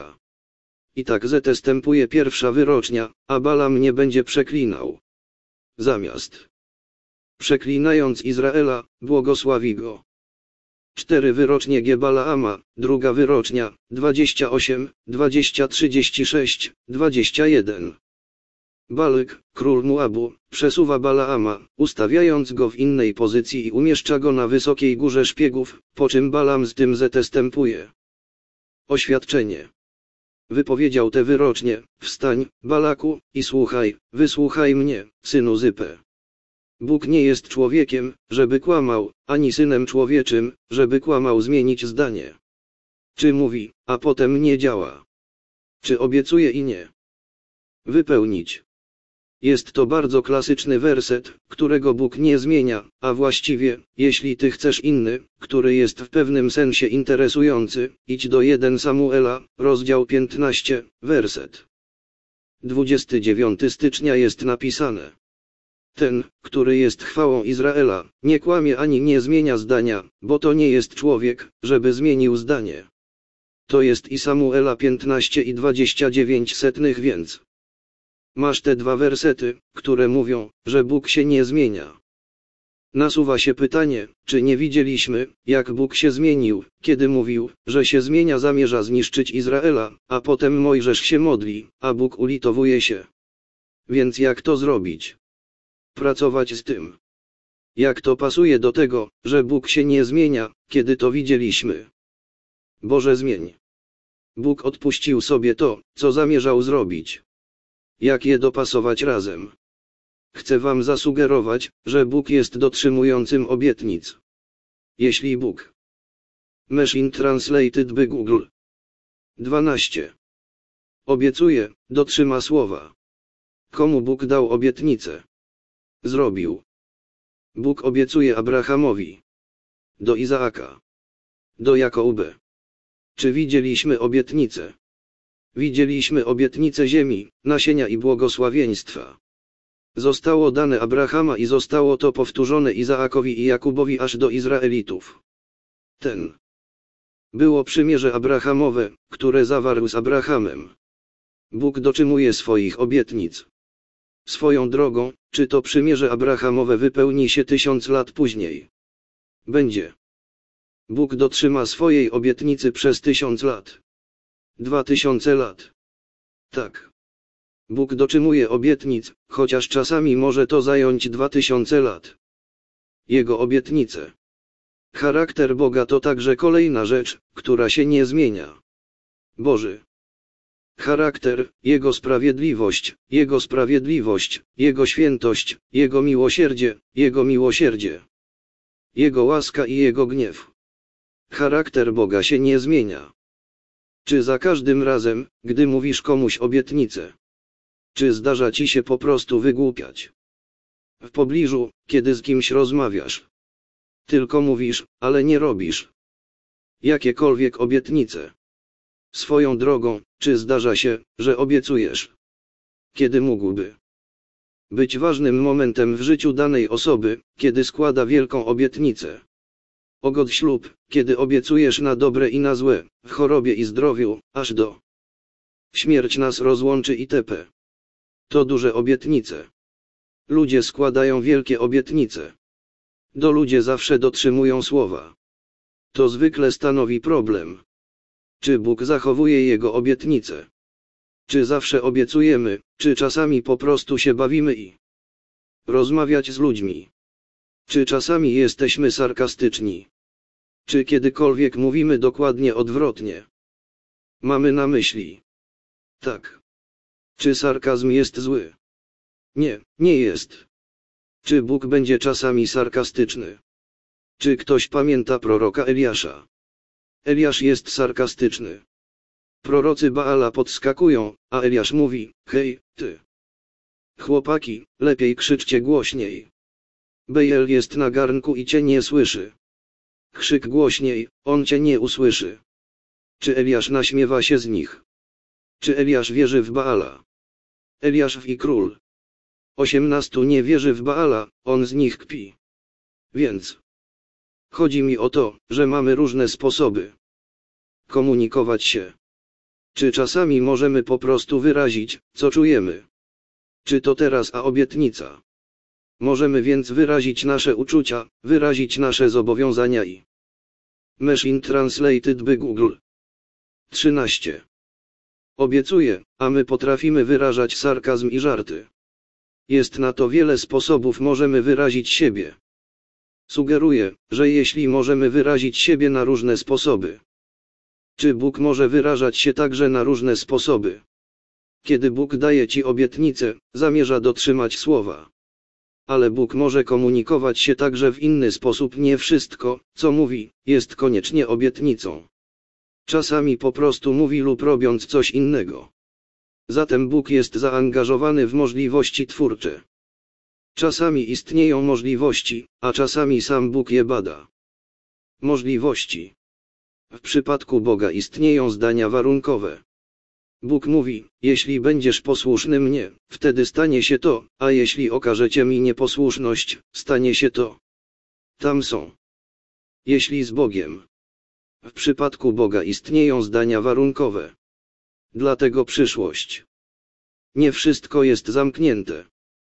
I tak zetestępuje pierwsza wyrocznia, a Balam nie będzie przeklinał. Zamiast przeklinając Izraela, błogosławi go. 4 wyrocznie G. Balaama, druga wyrocznia, 28, 20, 36, 21. Balak, król Moabu, przesuwa Balaama, ustawiając go w innej pozycji i umieszcza go na wysokiej górze szpiegów, po czym Balam z tym zetestępuje. Oświadczenie. Wypowiedział te wyrocznie, wstań, Balaku, i słuchaj, wysłuchaj mnie, synu Zypę. Bóg nie jest człowiekiem, żeby kłamał, ani synem człowieczym, żeby kłamał zmienić zdanie. Czy mówi, a potem nie działa? Czy obiecuje i nie wypełnić? Jest to bardzo klasyczny werset, którego Bóg nie zmienia, a właściwie, jeśli ty chcesz inny, który jest w pewnym sensie interesujący, idź do 1 Samuela, rozdział 15, werset 29 stycznia jest napisane. Ten, który jest chwałą Izraela, nie kłamie ani nie zmienia zdania, bo to nie jest człowiek, żeby zmienił zdanie. To jest i Samuela 15 i 29 więc. Masz te 2 wersety, które mówią, że Bóg się nie zmienia. Nasuwa się pytanie, czy nie widzieliśmy, jak Bóg się zmienił, kiedy mówił, że się zmienia, zamierza zniszczyć Izraela, a potem Mojżesz się modli, a Bóg ulitowuje się. Więc jak to zrobić? Pracować z tym. Jak to pasuje do tego, że Bóg się nie zmienia, kiedy to widzieliśmy? Boże, zmień. Bóg odpuścił sobie to, co zamierzał zrobić. Jak je dopasować razem? Chcę wam zasugerować, że Bóg jest dotrzymującym obietnic. Jeśli Bóg. Machine Translated by Google. 12. Obiecuje, dotrzyma słowa. Komu Bóg dał obietnicę? Zrobił. Bóg obiecuje Abrahamowi. Do Izaaka. Do Jakoba. Czy widzieliśmy obietnicę? Widzieliśmy obietnicę ziemi, nasienia i błogosławieństwa. Zostało dane Abrahama i zostało to powtórzone Izaakowi i Jakubowi aż do Izraelitów. Było przymierze Abrahamowe, które zawarł z Abrahamem. Bóg dotrzymuje swoich obietnic. Swoją drogą, czy to przymierze Abrahamowe wypełni się 1000 lat później? Będzie. Bóg dotrzyma swojej obietnicy przez 1000 lat. 2000 lat. Tak. Bóg dotrzymuje obietnic, chociaż czasami może to zająć 2000 lat. Jego obietnice. Charakter Boga to także kolejna rzecz, która się nie zmienia. Boży charakter, Jego sprawiedliwość, Jego świętość, Jego miłosierdzie, Jego łaska i Jego gniew. Charakter Boga się nie zmienia. Czy za każdym razem, gdy mówisz komuś obietnicę? Czy zdarza ci się po prostu wygłupiać? W pobliżu, kiedy z kimś rozmawiasz. Tylko mówisz, ale nie robisz. Jakiekolwiek obietnice. Swoją drogą, czy zdarza się, że obiecujesz? Kiedy mógłby być ważnym momentem w życiu danej osoby, kiedy składa wielką obietnicę? Ogod ślub, kiedy obiecujesz na dobre i na złe, w chorobie i zdrowiu, aż do śmierć nas rozłączy itp. To duże obietnice. Ludzie składają wielkie obietnice. Ludzie zawsze dotrzymują słowa. To zwykle stanowi problem. Czy Bóg zachowuje Jego obietnice? Czy zawsze obiecujemy, czy czasami po prostu się bawimy i rozmawiać z ludźmi? Czy czasami jesteśmy sarkastyczni? Czy kiedykolwiek mówimy dokładnie odwrotnie? Mamy na myśli. Tak. Czy sarkazm jest zły? Nie, nie jest. Czy Bóg będzie czasami sarkastyczny? Czy ktoś pamięta proroka Eliasza? Eliasz jest sarkastyczny. Prorocy Baala podskakują, a Eliasz mówi, hej, ty. Chłopaki, lepiej krzyczcie głośniej. Bejel jest na garnku i cię nie słyszy. Krzyk głośniej, on cię nie usłyszy. Czy Eliasz naśmiewa się z nich? Czy Eliasz wierzy w Baala? Eliasz i król. 18 nie wierzy w Baala, on z nich kpi. Więc chodzi mi o to, że mamy różne sposoby komunikować się. Czy czasami możemy po prostu wyrazić, co czujemy? Czy to teraz a obietnica? Możemy więc wyrazić nasze uczucia, wyrazić nasze zobowiązania i Machine Translated by Google. 13. Obiecuję, a my potrafimy wyrażać sarkazm i żarty. Jest na to wiele sposobów, możemy wyrazić siebie. Sugeruję, że jeśli możemy wyrazić siebie na różne sposoby, czy Bóg może wyrażać się także na różne sposoby? Kiedy Bóg daje ci obietnicę, zamierza dotrzymać słowa. Ale Bóg może komunikować się także w inny sposób. Nie wszystko, co mówi, jest koniecznie obietnicą. Czasami po prostu mówi lub robiąc coś innego. Zatem Bóg jest zaangażowany w możliwości twórcze. Czasami istnieją możliwości, a czasami sam Bóg je bada. Możliwości. W przypadku Boga istnieją zdania warunkowe. Bóg mówi, jeśli będziesz posłuszny mnie, wtedy stanie się to, a jeśli okażecie mi nieposłuszność, stanie się to. Tam są. Jeśli z Bogiem. W przypadku Boga istnieją zdania warunkowe. Dlatego przyszłość. Nie wszystko jest zamknięte.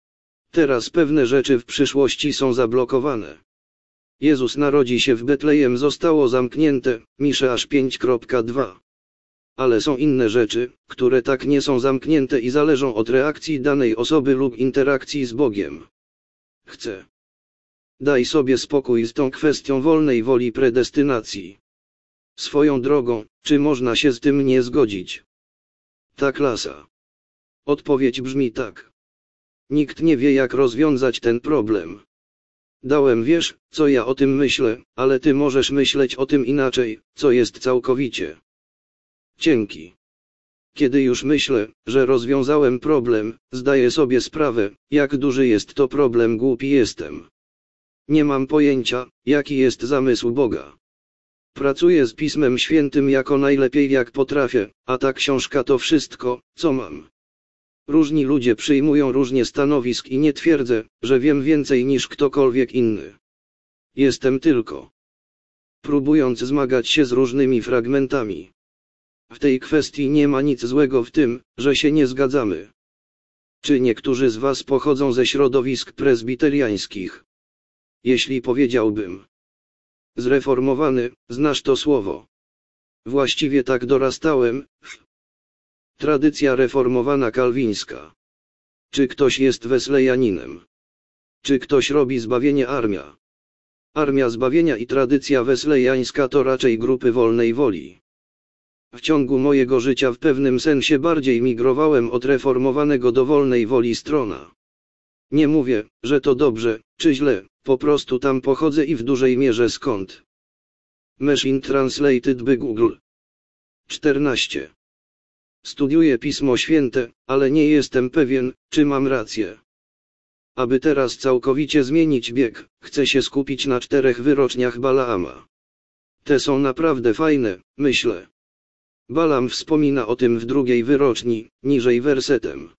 Teraz pewne rzeczy w przyszłości są zablokowane. Jezus narodzi się w Betlejem zostało zamknięte, Miszeasz 5:2. Ale są inne rzeczy, które tak nie są zamknięte i zależą od reakcji danej osoby lub interakcji z Bogiem. Chcę. Daj sobie spokój z tą kwestią wolnej woli predestynacji. Swoją drogą, czy można się z tym nie zgodzić? Ta klasa. Odpowiedź brzmi tak. Nikt nie wie, jak rozwiązać ten problem. Dałem, wiesz, co ja o tym myślę, ale ty możesz myśleć o tym inaczej, co jest całkowicie cienki. Kiedy już myślę, że rozwiązałem problem, zdaję sobie sprawę, jak duży jest to problem. Głupi jestem. Nie mam pojęcia, jaki jest zamysł Boga. Pracuję z Pismem Świętym jako najlepiej jak potrafię, a ta książka to wszystko, co mam. Różni ludzie przyjmują różnie stanowisk i nie twierdzę, że wiem więcej niż ktokolwiek inny. Jestem tylko próbując zmagać się z różnymi fragmentami. W tej kwestii nie ma nic złego w tym, że się nie zgadzamy. Czy niektórzy z was pochodzą ze środowisk prezbiteriańskich? Jeśli powiedziałbym zreformowany, znasz to słowo. Właściwie tak dorastałem. Tradycja reformowana kalwińska. Czy ktoś jest weslejaninem? Czy ktoś robi zbawienie armia? Armia zbawienia i tradycja weslejańska to raczej grupy wolnej woli. W ciągu mojego życia w pewnym sensie bardziej migrowałem od reformowanego do wolnej woli strona. Nie mówię, że to dobrze, czy źle, po prostu tam pochodzę i w dużej mierze skąd. Machine Translated by Google. 14. Studiuję Pismo Święte, ale nie jestem pewien, czy mam rację. Aby teraz całkowicie zmienić bieg, chcę się skupić na 4 wyroczniach Balaama. Te są naprawdę fajne, myślę. Balaam wspomina o tym w 2 wyroczni, niżej wersetem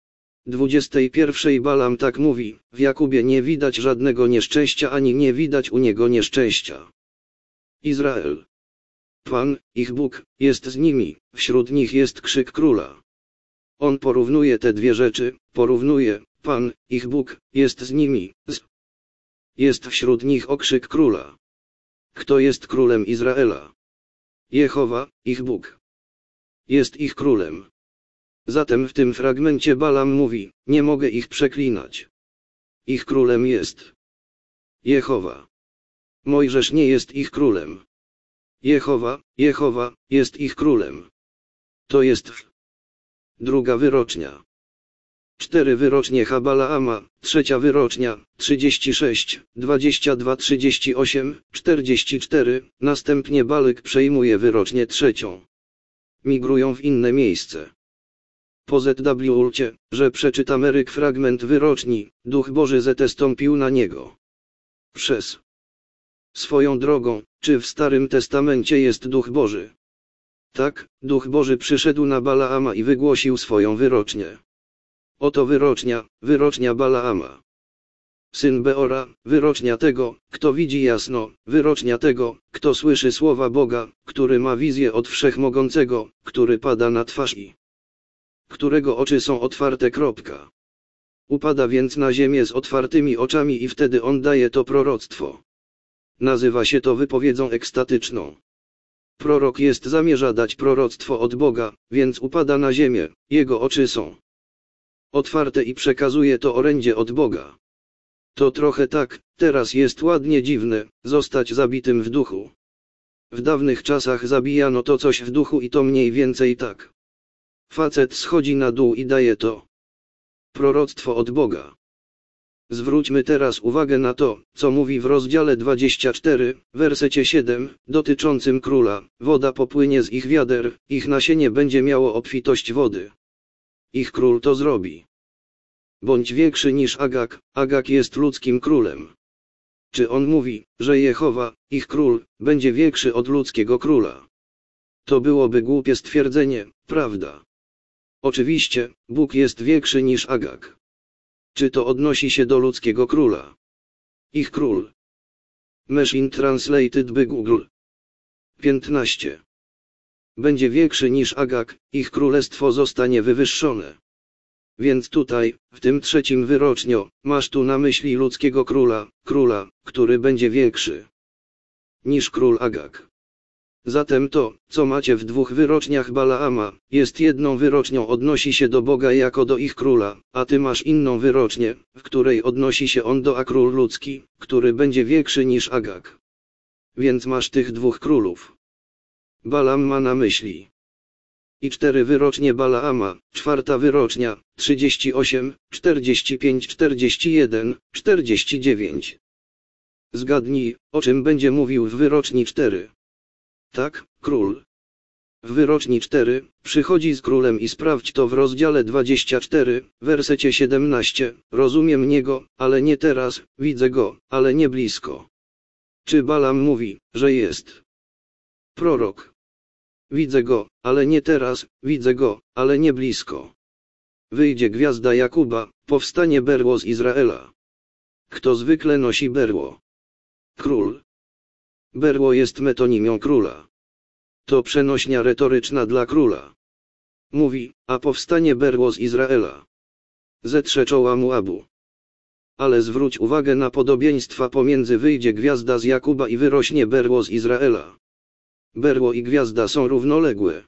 21. Balaam tak mówi, w Jakubie nie widać żadnego nieszczęścia ani nie widać u niego nieszczęścia. Izrael. Pan, ich Bóg, jest z nimi, wśród nich jest krzyk króla. On porównuje te dwie rzeczy, porównuje, Pan, ich Bóg, jest z nimi, jest wśród nich okrzyk króla. Kto jest królem Izraela? Jehowa, ich Bóg. Jest ich królem. Zatem w tym fragmencie Balaam mówi, nie mogę ich przeklinać. Ich królem jest Jehowa. Mojżesz nie jest ich królem. Jehowa, jest ich królem. To jest 2 wyrocznia. 4 wyrocznie Balaama, 3 wyrocznia, 36, 22, 38, 44, następnie Balyk przejmuje wyrocznię 3. Migrują w inne miejsce. Po ZW-cie, że przeczytamy ryk fragment wyroczni, Duch Boży zestąpił na niego. Przez. Swoją drogą, czy w Starym Testamencie jest Duch Boży? Tak, Duch Boży przyszedł na Balaama i wygłosił swoją wyrocznię. Oto wyrocznia Balaama. Syn Beora, wyrocznia tego, kto widzi jasno, wyrocznia tego, kto słyszy słowa Boga, który ma wizję od Wszechmogącego, który pada na twarz i którego oczy są otwarte. Upada więc na ziemię z otwartymi oczami i wtedy on daje to proroctwo. Nazywa się to wypowiedzią ekstatyczną. Prorok zamierza dać proroctwo od Boga, więc upada na ziemię, jego oczy są otwarte i przekazuje to orędzie od Boga. To trochę tak, teraz jest ładnie dziwne, zostać zabitym w duchu. W dawnych czasach zabijano to coś w duchu i to mniej więcej tak. Facet schodzi na dół i daje to proroctwo od Boga. Zwróćmy teraz uwagę na to, co mówi w rozdziale 24, wersecie 7, dotyczącym króla. Woda popłynie z ich wiader, ich nasienie będzie miało obfitość wody. Ich król to zrobi. Bądź większy niż Agag, Agag jest ludzkim królem. Czy on mówi, że Jehowa, ich król, będzie większy od ludzkiego króla? To byłoby głupie stwierdzenie, prawda? Oczywiście, Bóg jest większy niż Agag. Czy to odnosi się do ludzkiego króla? Ich król. Machine Translated by Google. 15. Będzie większy niż Agag, ich królestwo zostanie wywyższone. Więc tutaj, w tym trzecim wyrocznio, masz tu na myśli ludzkiego króla, który będzie większy niż król Agag. Zatem to, co macie w dwóch wyroczniach Balaama, jest jedną wyrocznią odnosi się do Boga jako do ich króla, a ty masz inną wyrocznię, w której odnosi się on do król ludzki, który będzie większy niż Agag. Więc masz tych dwóch królów. Balaam ma na myśli. I 4 wyrocznie Balaama, 4 wyrocznia, 38, 45, 41, 49. Zgadnij, o czym będzie mówił w wyroczni 4. Tak, król. W wyroczni 4, przychodzi z królem i sprawdź to w rozdziale 24, wersecie 17, rozumiem niego, ale nie teraz, widzę go, ale nie blisko. Czy Balaam mówi, że jest prorok? Widzę go, ale nie teraz, widzę go, ale nie blisko. Wyjdzie gwiazda Jakuba, powstanie berło z Izraela. Kto zwykle nosi berło? Król. Berło jest metonimią króla. To przenośnia retoryczna dla króla. Mówi, a powstanie berło z Izraela. Zetrze czoła Moabu. Ale zwróć uwagę na podobieństwa pomiędzy wyjdzie gwiazda z Jakuba i wyrośnie berło z Izraela. Berło i gwiazda są równoległe.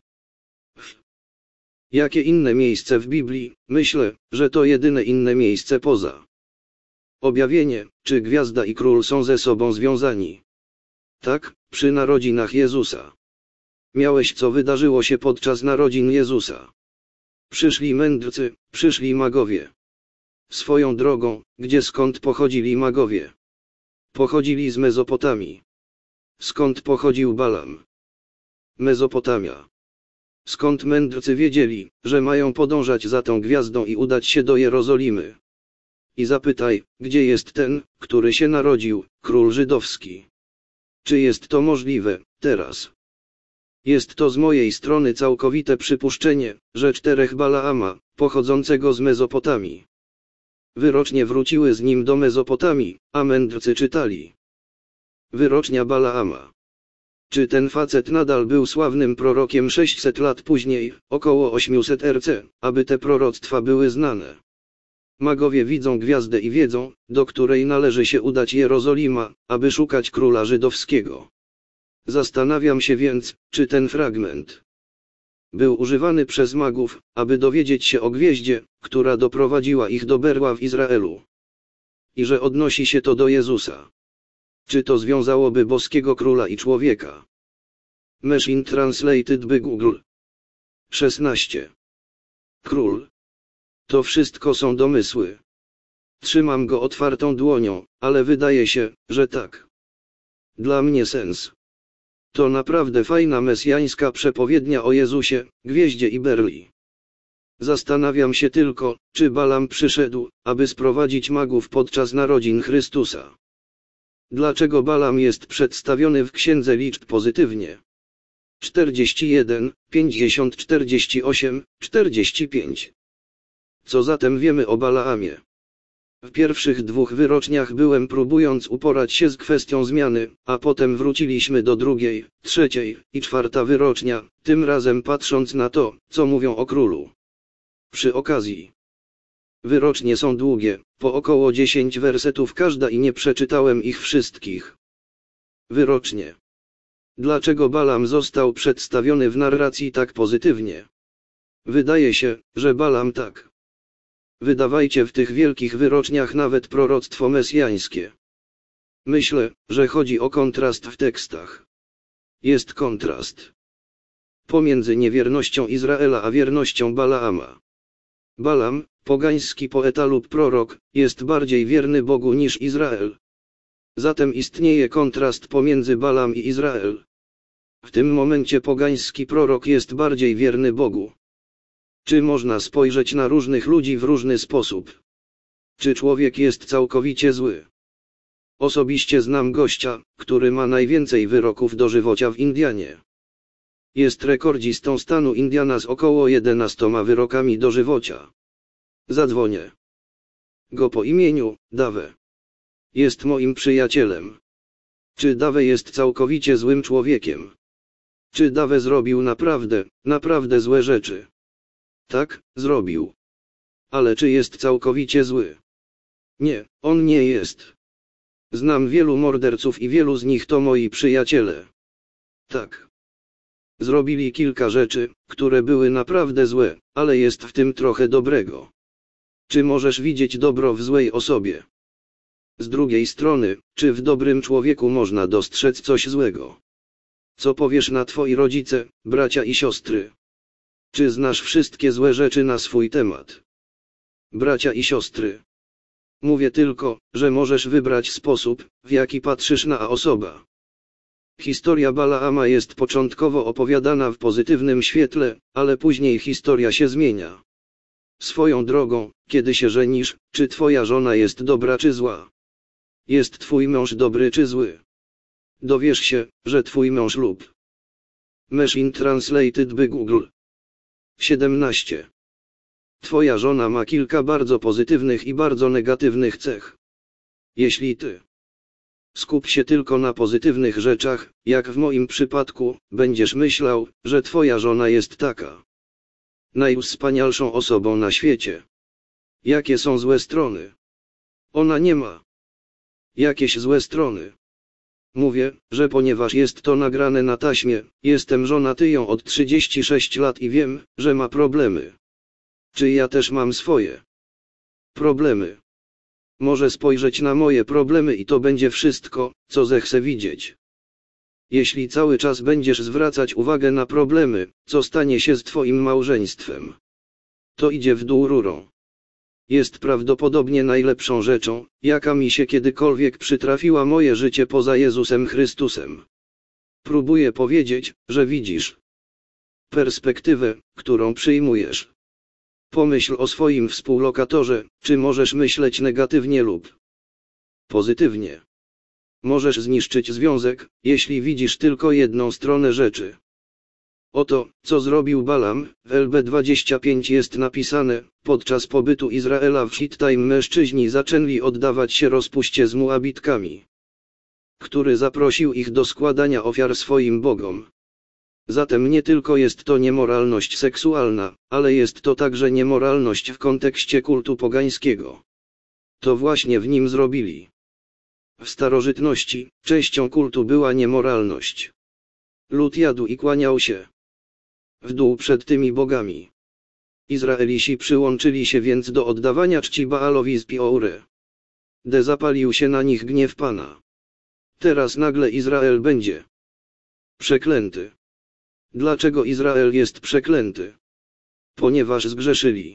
Jakie inne miejsce w Biblii? Myślę, że to jedyne inne miejsce poza Objawienie, czy gwiazda i król są ze sobą związani. Tak, przy narodzinach Jezusa. Miałeś, co wydarzyło się podczas narodzin Jezusa. Przyszli mędrcy, przyszli magowie. Swoją drogą, skąd pochodzili magowie? Pochodzili z Mezopotamii. Skąd pochodził Balaam? Mezopotamia. Skąd mędrcy wiedzieli, że mają podążać za tą gwiazdą i udać się do Jerozolimy? I zapytaj, gdzie jest ten, który się narodził, król żydowski? Czy jest to możliwe, teraz? Jest to z mojej strony całkowite przypuszczenie, że 4 Balaama, pochodzącego z Mezopotamii. Wyrocznie wróciły z nim do Mezopotamii, a mędrcy czytali. Wyrocznia Balaama. Czy ten facet nadal był sławnym prorokiem 600 lat później, około 800 RC, aby te proroctwa były znane? Magowie widzą gwiazdę i wiedzą, do której należy się udać Jerozolima, aby szukać króla żydowskiego. Zastanawiam się więc, czy ten fragment był używany przez magów, aby dowiedzieć się o gwieździe, która doprowadziła ich do berła w Izraelu. I że odnosi się to do Jezusa. Czy to związałoby boskiego króla i człowieka? Machine Translated by Google. 16. Król. To wszystko są domysły. Trzymam go otwartą dłonią, ale wydaje się, że tak. Dla mnie sens. To naprawdę fajna mesjańska przepowiednia o Jezusie, gwieździe i berli. Zastanawiam się tylko, czy Balam przyszedł, aby sprowadzić magów podczas narodzin Chrystusa. Dlaczego Balam jest przedstawiony w Księdze Liczb pozytywnie? 41, 50, 48, 45. Co zatem wiemy o Balaamie? W pierwszych dwóch wyroczniach byłem próbując uporać się z kwestią zmiany, a potem wróciliśmy do drugiej, trzeciej i czwarta wyrocznia, tym razem patrząc na to, co mówią o królu. Przy okazji. Wyrocznie są długie, po około 10 wersetów każda i nie przeczytałem ich wszystkich. Wyrocznie. Dlaczego Balam został przedstawiony w narracji tak pozytywnie? Wydaje się, że Balam tak. Wydawajcie w tych wielkich wyroczniach nawet proroctwo mesjańskie. Myślę, że chodzi o kontrast w tekstach. Jest kontrast pomiędzy niewiernością Izraela a wiernością Balaama. Balam, pogański poeta lub prorok, jest bardziej wierny Bogu niż Izrael. Zatem istnieje kontrast pomiędzy Balam i Izrael. W tym momencie pogański prorok jest bardziej wierny Bogu. Czy można spojrzeć na różnych ludzi w różny sposób? Czy człowiek jest całkowicie zły? Osobiście znam gościa, który ma najwięcej wyroków dożywocia w Indianie. Jest rekordzistą stanu Indiana z około 11 wyrokami dożywocia. Zadzwonię go po imieniu, Dave. Jest moim przyjacielem. Czy Dave jest całkowicie złym człowiekiem? Czy Dave zrobił naprawdę złe rzeczy? Tak, zrobił. Ale czy jest całkowicie zły? Nie, on nie jest. Znam wielu morderców i wielu z nich to moi przyjaciele. Tak. Zrobili kilka rzeczy, które były naprawdę złe, ale jest w tym trochę dobrego. Czy możesz widzieć dobro w złej osobie? Z drugiej strony, czy w dobrym człowieku można dostrzec coś złego? Co powiesz na twoi rodzice, bracia i siostry? Czy znasz wszystkie złe rzeczy na swój temat? Bracia i siostry. Mówię tylko, że możesz wybrać sposób, w jaki patrzysz na osoba. Historia Balaama jest początkowo opowiadana w pozytywnym świetle, ale później historia się zmienia. Swoją drogą, kiedy się żenisz, czy twoja żona jest dobra czy zła? Jest twój mąż dobry czy zły? Dowiesz się, że twój mąż lub. Machine Translated by Google. 17. Twoja żona ma kilka bardzo pozytywnych i bardzo negatywnych cech. Jeśli ty skup się tylko na pozytywnych rzeczach, jak w moim przypadku, będziesz myślał, że twoja żona jest taka najwspanialszą osobą na świecie. Jakie są złe strony? Ona nie ma jakieś złe strony. Mówię, że ponieważ jest to nagrane na taśmie, jestem żonaty ją od 36 lat i wiem, że ma problemy. Czy ja też mam swoje problemy? Może spojrzeć na moje problemy i to będzie wszystko, co zechce widzieć. Jeśli cały czas będziesz zwracać uwagę na problemy, co stanie się z twoim małżeństwem? To idzie w dół rurą. Jest prawdopodobnie najlepszą rzeczą, jaka mi się kiedykolwiek przytrafiła moje życie poza Jezusem Chrystusem. Próbuję powiedzieć, że widzisz perspektywę, którą przyjmujesz. Pomyśl o swoim współlokatorze, czy możesz myśleć negatywnie lub pozytywnie. Możesz zniszczyć związek, jeśli widzisz tylko jedną stronę rzeczy. Oto, co zrobił Balam, w LB25 jest napisane, podczas pobytu Izraela w Shittim mężczyźni zaczęli oddawać się rozpuście z Moabitkami, który zaprosił ich do składania ofiar swoim bogom. Zatem nie tylko jest to niemoralność seksualna, ale jest to także niemoralność w kontekście kultu pogańskiego. To właśnie w nim zrobili. W starożytności, częścią kultu była niemoralność. Lud jadł i kłaniał się w dół przed tymi bogami. Izraelisi przyłączyli się więc do oddawania czci Baalowi z Pioure. Zapalił się na nich gniew Pana. Teraz nagle Izrael będzie przeklęty. Dlaczego Izrael jest przeklęty? Ponieważ zgrzeszyli.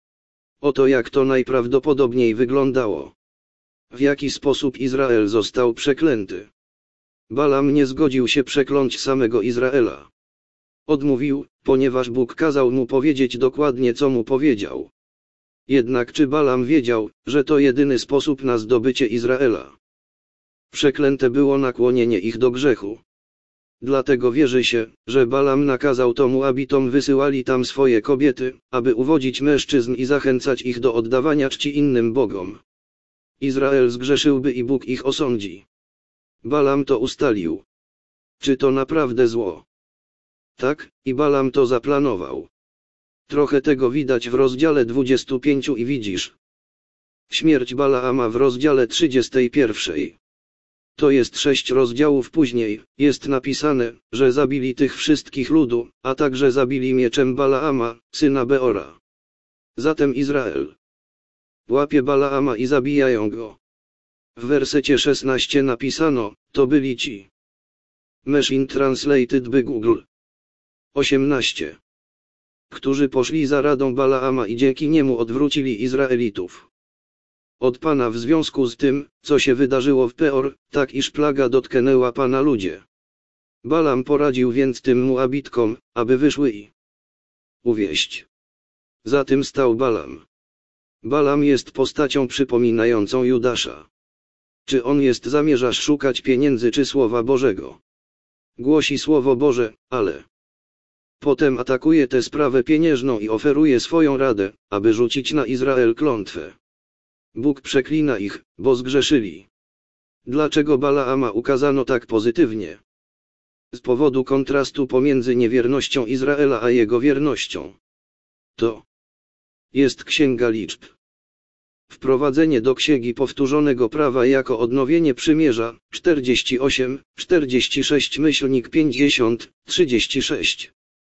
Oto jak to najprawdopodobniej wyglądało. W jaki sposób Izrael został przeklęty? Balam nie zgodził się przekląć samego Izraela. Odmówił, ponieważ Bóg kazał mu powiedzieć dokładnie, co mu powiedział. Jednak czy Balam wiedział, że to jedyny sposób na zdobycie Izraela? Przeklęte było nakłonienie ich do grzechu. Dlatego wierzy się, że Balam nakazał to Moabitom wysyłali tam swoje kobiety, aby uwodzić mężczyzn i zachęcać ich do oddawania czci innym bogom. Izrael zgrzeszyłby i Bóg ich osądzi. Balam to ustalił. Czy to naprawdę zło? Tak, i Balam to zaplanował. Trochę tego widać w rozdziale 25 i widzisz. Śmierć Balaama w rozdziale 31. To jest 6 rozdziałów później, jest napisane, że zabili tych wszystkich ludu, a także zabili mieczem Balaama, syna Beora. Zatem Izrael łapie Balaama i zabijają go. W wersecie 16 napisano, to byli ci. Machine Translated by Google. 18. Którzy poszli za radą Balaama i dzięki niemu odwrócili Izraelitów od Pana w związku z tym, co się wydarzyło w Peor, tak iż plaga dotknęła Pana ludzie. Balam poradził więc tym Moabitkom, aby wyszły i uwieść. Za tym stał Balam. Balam jest postacią przypominającą Judasza. Czy on zamierzasz szukać pieniędzy czy Słowa Bożego? Głosi Słowo Boże, ale potem atakuje tę sprawę pieniężną i oferuje swoją radę, aby rzucić na Izrael klątwę. Bóg przeklina ich, bo zgrzeszyli. Dlaczego Balaama ukazano tak pozytywnie? Z powodu kontrastu pomiędzy niewiernością Izraela a jego wiernością. To jest Księga Liczb. Wprowadzenie do Księgi Powtórzonego Prawa jako odnowienie przymierza, 48, 46 myślnik 50, 36.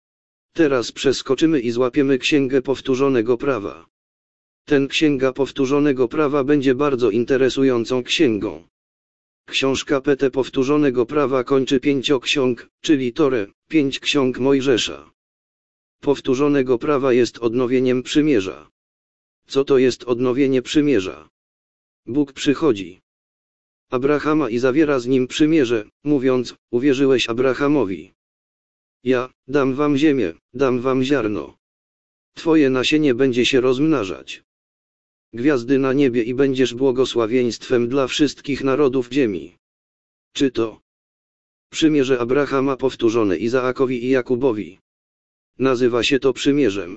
Teraz przeskoczymy i złapiemy Księgę Powtórzonego Prawa. Ten Księga Powtórzonego Prawa będzie bardzo interesującą księgą. Książka PT Powtórzonego Prawa kończy 5 ksiąg, czyli Torę, 5 ksiąg Mojżesza. Powtórzonego Prawa jest odnowieniem przymierza. Co to jest odnowienie przymierza? Bóg przychodzi Abrahama i zawiera z nim przymierze, mówiąc, uwierzyłeś Abrahamowi. Ja dam wam ziemię, dam wam ziarno. Twoje nasienie będzie się rozmnażać. Gwiazdy na niebie i będziesz błogosławieństwem dla wszystkich narodów ziemi. Czy to przymierze Abrahama powtórzone Izaakowi i Jakubowi? Nazywa się to przymierzem.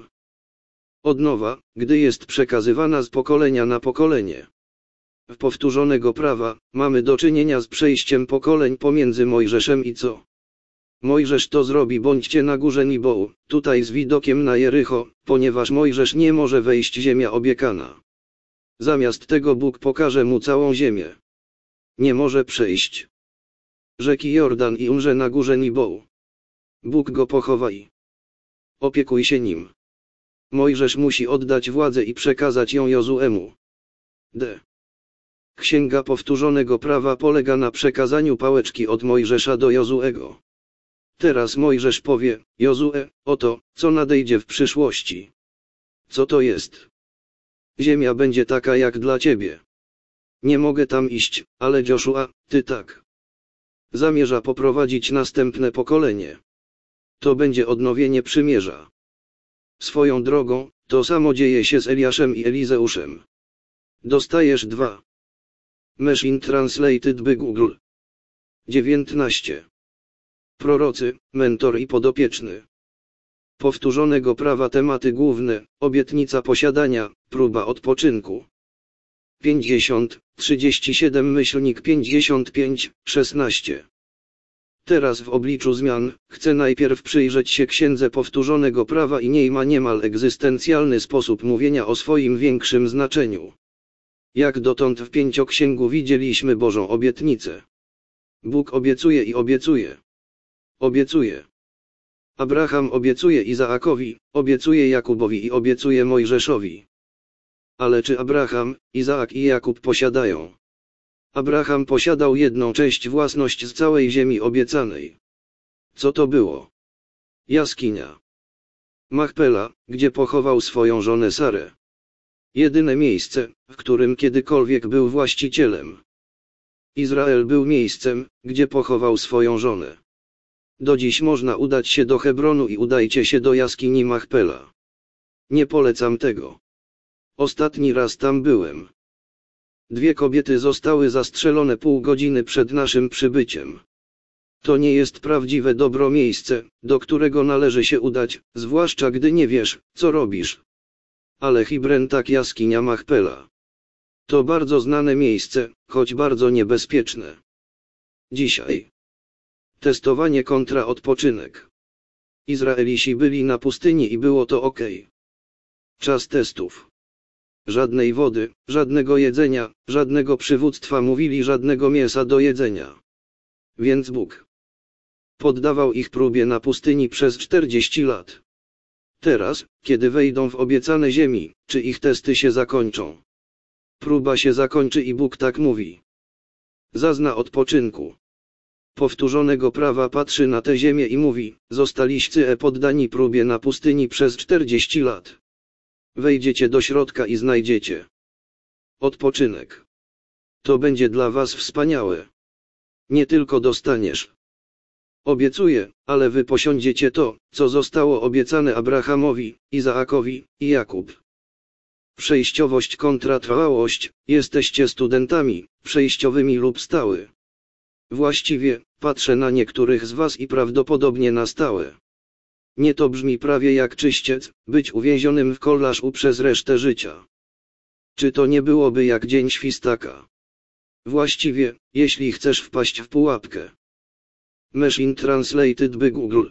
Odnowa, gdy jest przekazywana z pokolenia na pokolenie. W powtórzonego prawa, mamy do czynienia z przejściem pokoleń pomiędzy Mojżeszem i co? Mojżesz to zrobi, bądźcie na górze Nibou, tutaj z widokiem na Jericho, ponieważ Mojżesz nie może wejść ziemia obiecana. Zamiast tego Bóg pokaże mu całą ziemię. Nie może przejść rzeki Jordan i umrze na górze Nibou. Bóg go pochowa i opiekuj się nim. Mojżesz musi oddać władzę i przekazać ją Jozuemu. D. Księga Powtórzonego Prawa polega na przekazaniu pałeczki od Mojżesza do Jozuego. Teraz Mojżesz powie, Jozue, oto, co nadejdzie w przyszłości. Co to jest? Ziemia będzie taka jak dla ciebie. Nie mogę tam iść, ale Joshua, ty tak. Zamierza poprowadzić następne pokolenie. To będzie odnowienie przymierza. Swoją drogą, to samo dzieje się z Eliaszem i Elizeuszem. Dostajesz 2. Machine Translated by Google. 19. Prorocy, mentor i podopieczny. Powtórzonego prawa tematy główne, obietnica posiadania, próba odpoczynku. 50, 37 myślnik 55, 16. Teraz w obliczu zmian, chcę najpierw przyjrzeć się Księdze Powtórzonego Prawa i niej ma niemal egzystencjalny sposób mówienia o swoim większym znaczeniu. Jak dotąd w Pięcioksięgu widzieliśmy Bożą obietnicę. Bóg obiecuje i obiecuje. Obiecuje. Abraham obiecuje Izaakowi, obiecuje Jakubowi i obiecuje Mojżeszowi. Ale czy Abraham, Izaak i Jakub posiadają? Abraham posiadał 1/6 własność z całej ziemi obiecanej. Co to było? Jaskinia Machpela, gdzie pochował swoją żonę Sarę. Jedyne miejsce, w którym kiedykolwiek był właścicielem. Izrael był miejscem, gdzie pochował swoją żonę. Do dziś można udać się do Hebronu i udajcie się do jaskini Machpela. Nie polecam tego. Ostatni raz tam byłem. 2 kobiety zostały zastrzelone pół godziny przed naszym przybyciem. To nie jest prawdziwe dobro miejsce, do którego należy się udać, zwłaszcza gdy nie wiesz, co robisz. Ale Hebron tak jaskinia Machpela. To bardzo znane miejsce, choć bardzo niebezpieczne. Dzisiaj. Testowanie kontra odpoczynek. Izraelisi byli na pustyni i było to ok. Czas testów. Żadnej wody, żadnego jedzenia, żadnego przywództwa, mówili, żadnego mięsa do jedzenia. Więc Bóg poddawał ich próbie na pustyni przez 40 lat. Teraz, kiedy wejdą w obiecane ziemi, czy ich testy się zakończą? Próba się zakończy i Bóg tak mówi. Zazna odpoczynku. Powtórzonego prawa patrzy na tę ziemię i mówi, zostaliście poddani próbie na pustyni przez 40 lat. Wejdziecie do środka i znajdziecie odpoczynek. To będzie dla was wspaniałe. Nie tylko dostaniesz. Obiecuję, ale wy posiądziecie to, co zostało obiecane Abrahamowi, Izaakowi i Jakub. Przejściowość kontra trwałość, jesteście studentami, przejściowymi lub stały. Właściwie, patrzę na niektórych z was i prawdopodobnie na stałe. Nie to brzmi prawie jak czyściec, być uwięzionym w kolaszu przez resztę życia. Czy to nie byłoby jak dzień świstaka? Właściwie, jeśli chcesz wpaść w pułapkę. Machine Translated by Google.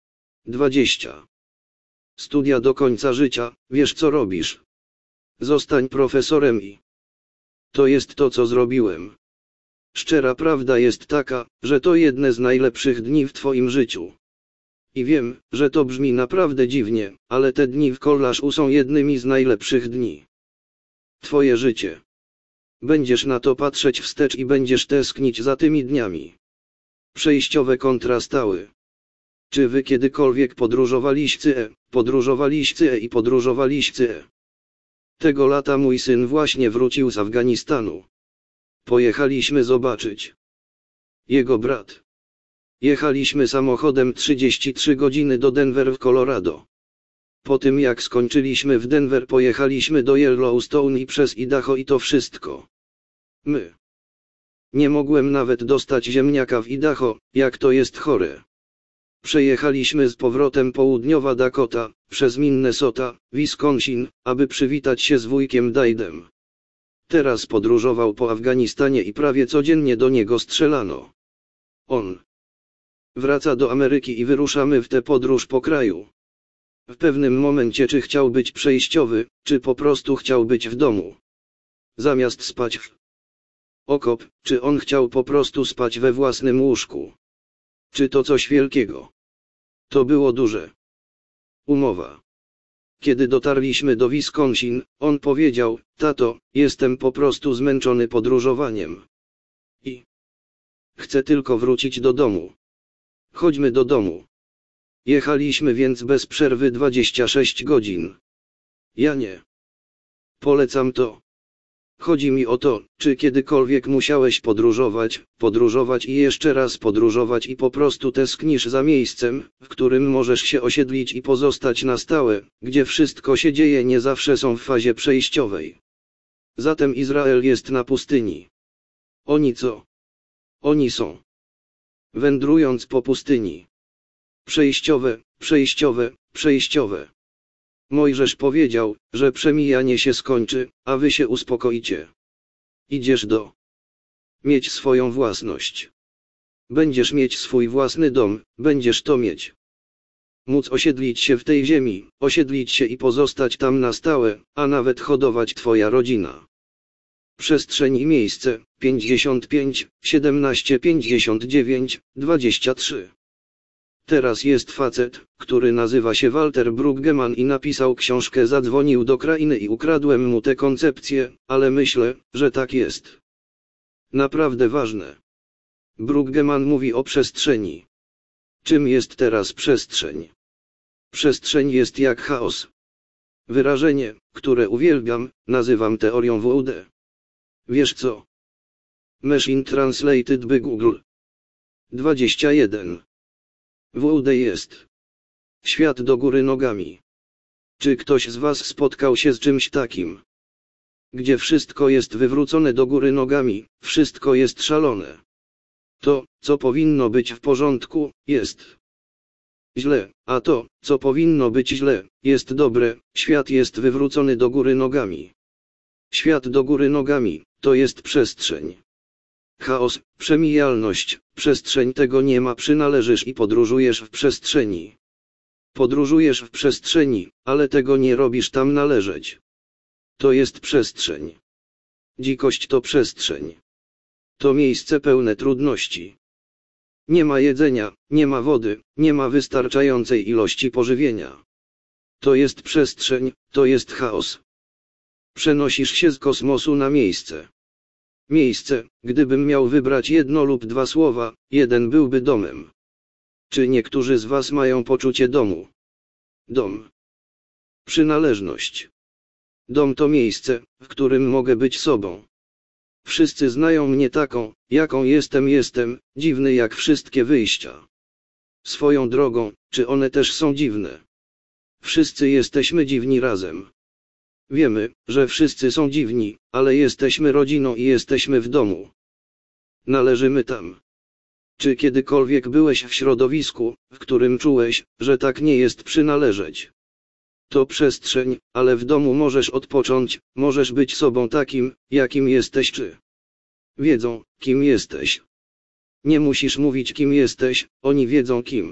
20. Studia do końca życia, wiesz co robisz. Zostań profesorem i... To jest to, co zrobiłem. Szczera prawda jest taka, że to jedne z najlepszych dni w twoim życiu. I wiem, że to brzmi naprawdę dziwnie, ale te dni w kolaszu są jednymi z najlepszych dni. Twoje życie. Będziesz na to patrzeć wstecz i będziesz tęsknić za tymi dniami. Przejściowe kontra stały. Czy wy kiedykolwiek podróżowaliście? Tego lata mój syn właśnie wrócił z Afganistanu. Pojechaliśmy zobaczyć jego brat. Jechaliśmy samochodem 33 godziny do Denver w Colorado. Po tym jak skończyliśmy w Denver, pojechaliśmy do Yellowstone i przez Idaho i to wszystko. Nie mogłem nawet dostać ziemniaka w Idaho, jak to jest chore. Przejechaliśmy z powrotem południowa Dakota, przez Minnesota, Wisconsin, aby przywitać się z wujkiem Dajdem. Teraz podróżował po Afganistanie i prawie codziennie do niego strzelano. On wraca do Ameryki i wyruszamy w tę podróż po kraju. W pewnym momencie czy chciał być przejściowy, czy po prostu chciał być w domu. Zamiast spać w okop, czy on chciał po prostu spać we własnym łóżku. Czy to coś wielkiego? To było duże. Umowa. Kiedy dotarliśmy do Wisconsin, on powiedział, tato, jestem po prostu zmęczony podróżowaniem. I chcę tylko wrócić do domu. Chodźmy do domu. Jechaliśmy więc bez przerwy 26 godzin. Ja nie polecam to. Chodzi mi o to, czy kiedykolwiek musiałeś podróżować i jeszcze raz podróżować i po prostu tęsknisz za miejscem, w którym możesz się osiedlić i pozostać na stałe, gdzie wszystko się dzieje, nie zawsze są w fazie przejściowej. Zatem Izrael jest na pustyni. Oni co? Oni są wędrując po pustyni. Przejściowe. Mojżesz powiedział, że przemijanie się skończy, a wy się uspokoicie. Idziesz mieć swoją własność. Będziesz mieć swój własny dom, będziesz to mieć. Móc osiedlić się w tej ziemi, osiedlić się i pozostać tam na stałe, a nawet hodować twoja rodzina. Przestrzeń i miejsce, 55, 17, 59, 23. Teraz jest facet, który nazywa się Walter Brueggemann i napisał książkę Zadzwonił do krainy i ukradłem mu tę koncepcję, ale myślę, że tak jest. Naprawdę ważne. Brueggemann mówi o przestrzeni. Czym jest teraz przestrzeń? Przestrzeń jest jak chaos. Wyrażenie, które uwielbiam, nazywam teorią WD. Wiesz co? Machine Translated by Google. 21. WD jest. Świat do góry nogami. Czy ktoś z was spotkał się z czymś takim? Gdzie wszystko jest wywrócone do góry nogami, wszystko jest szalone. To, co powinno być w porządku, jest źle, a to, co powinno być źle, jest dobre. Świat jest wywrócony do góry nogami. Świat do góry nogami, to jest przestrzeń. Chaos, przemijalność, przestrzeń tego nie ma, przynależysz i podróżujesz w przestrzeni. Podróżujesz w przestrzeni, ale tego nie robisz tam należeć. To jest przestrzeń. Dzikość to przestrzeń. To miejsce pełne trudności. Nie ma jedzenia, nie ma wody, nie ma wystarczającej ilości pożywienia. To jest przestrzeń, to jest chaos. Przenosisz się z kosmosu na miejsce. Miejsce, gdybym miał wybrać jedno lub dwa słowa, jeden byłby domem. Czy niektórzy z was mają poczucie domu? Dom. Przynależność. Dom to miejsce, w którym mogę być sobą. Wszyscy znają mnie taką, jaką jestem, dziwny jak wszystkie wyjścia. Swoją drogą, czy one też są dziwne? Wszyscy jesteśmy dziwni razem. Wiemy, że wszyscy są dziwni, ale jesteśmy rodziną i jesteśmy w domu. Należymy tam. Czy kiedykolwiek byłeś w środowisku, w którym czułeś, że tak nie jest przynależeć? To przestrzeń, ale w domu możesz odpocząć, możesz być sobą takim, jakim jesteś, czy wiedzą, kim jesteś. Nie musisz mówić, kim jesteś, oni wiedzą, kim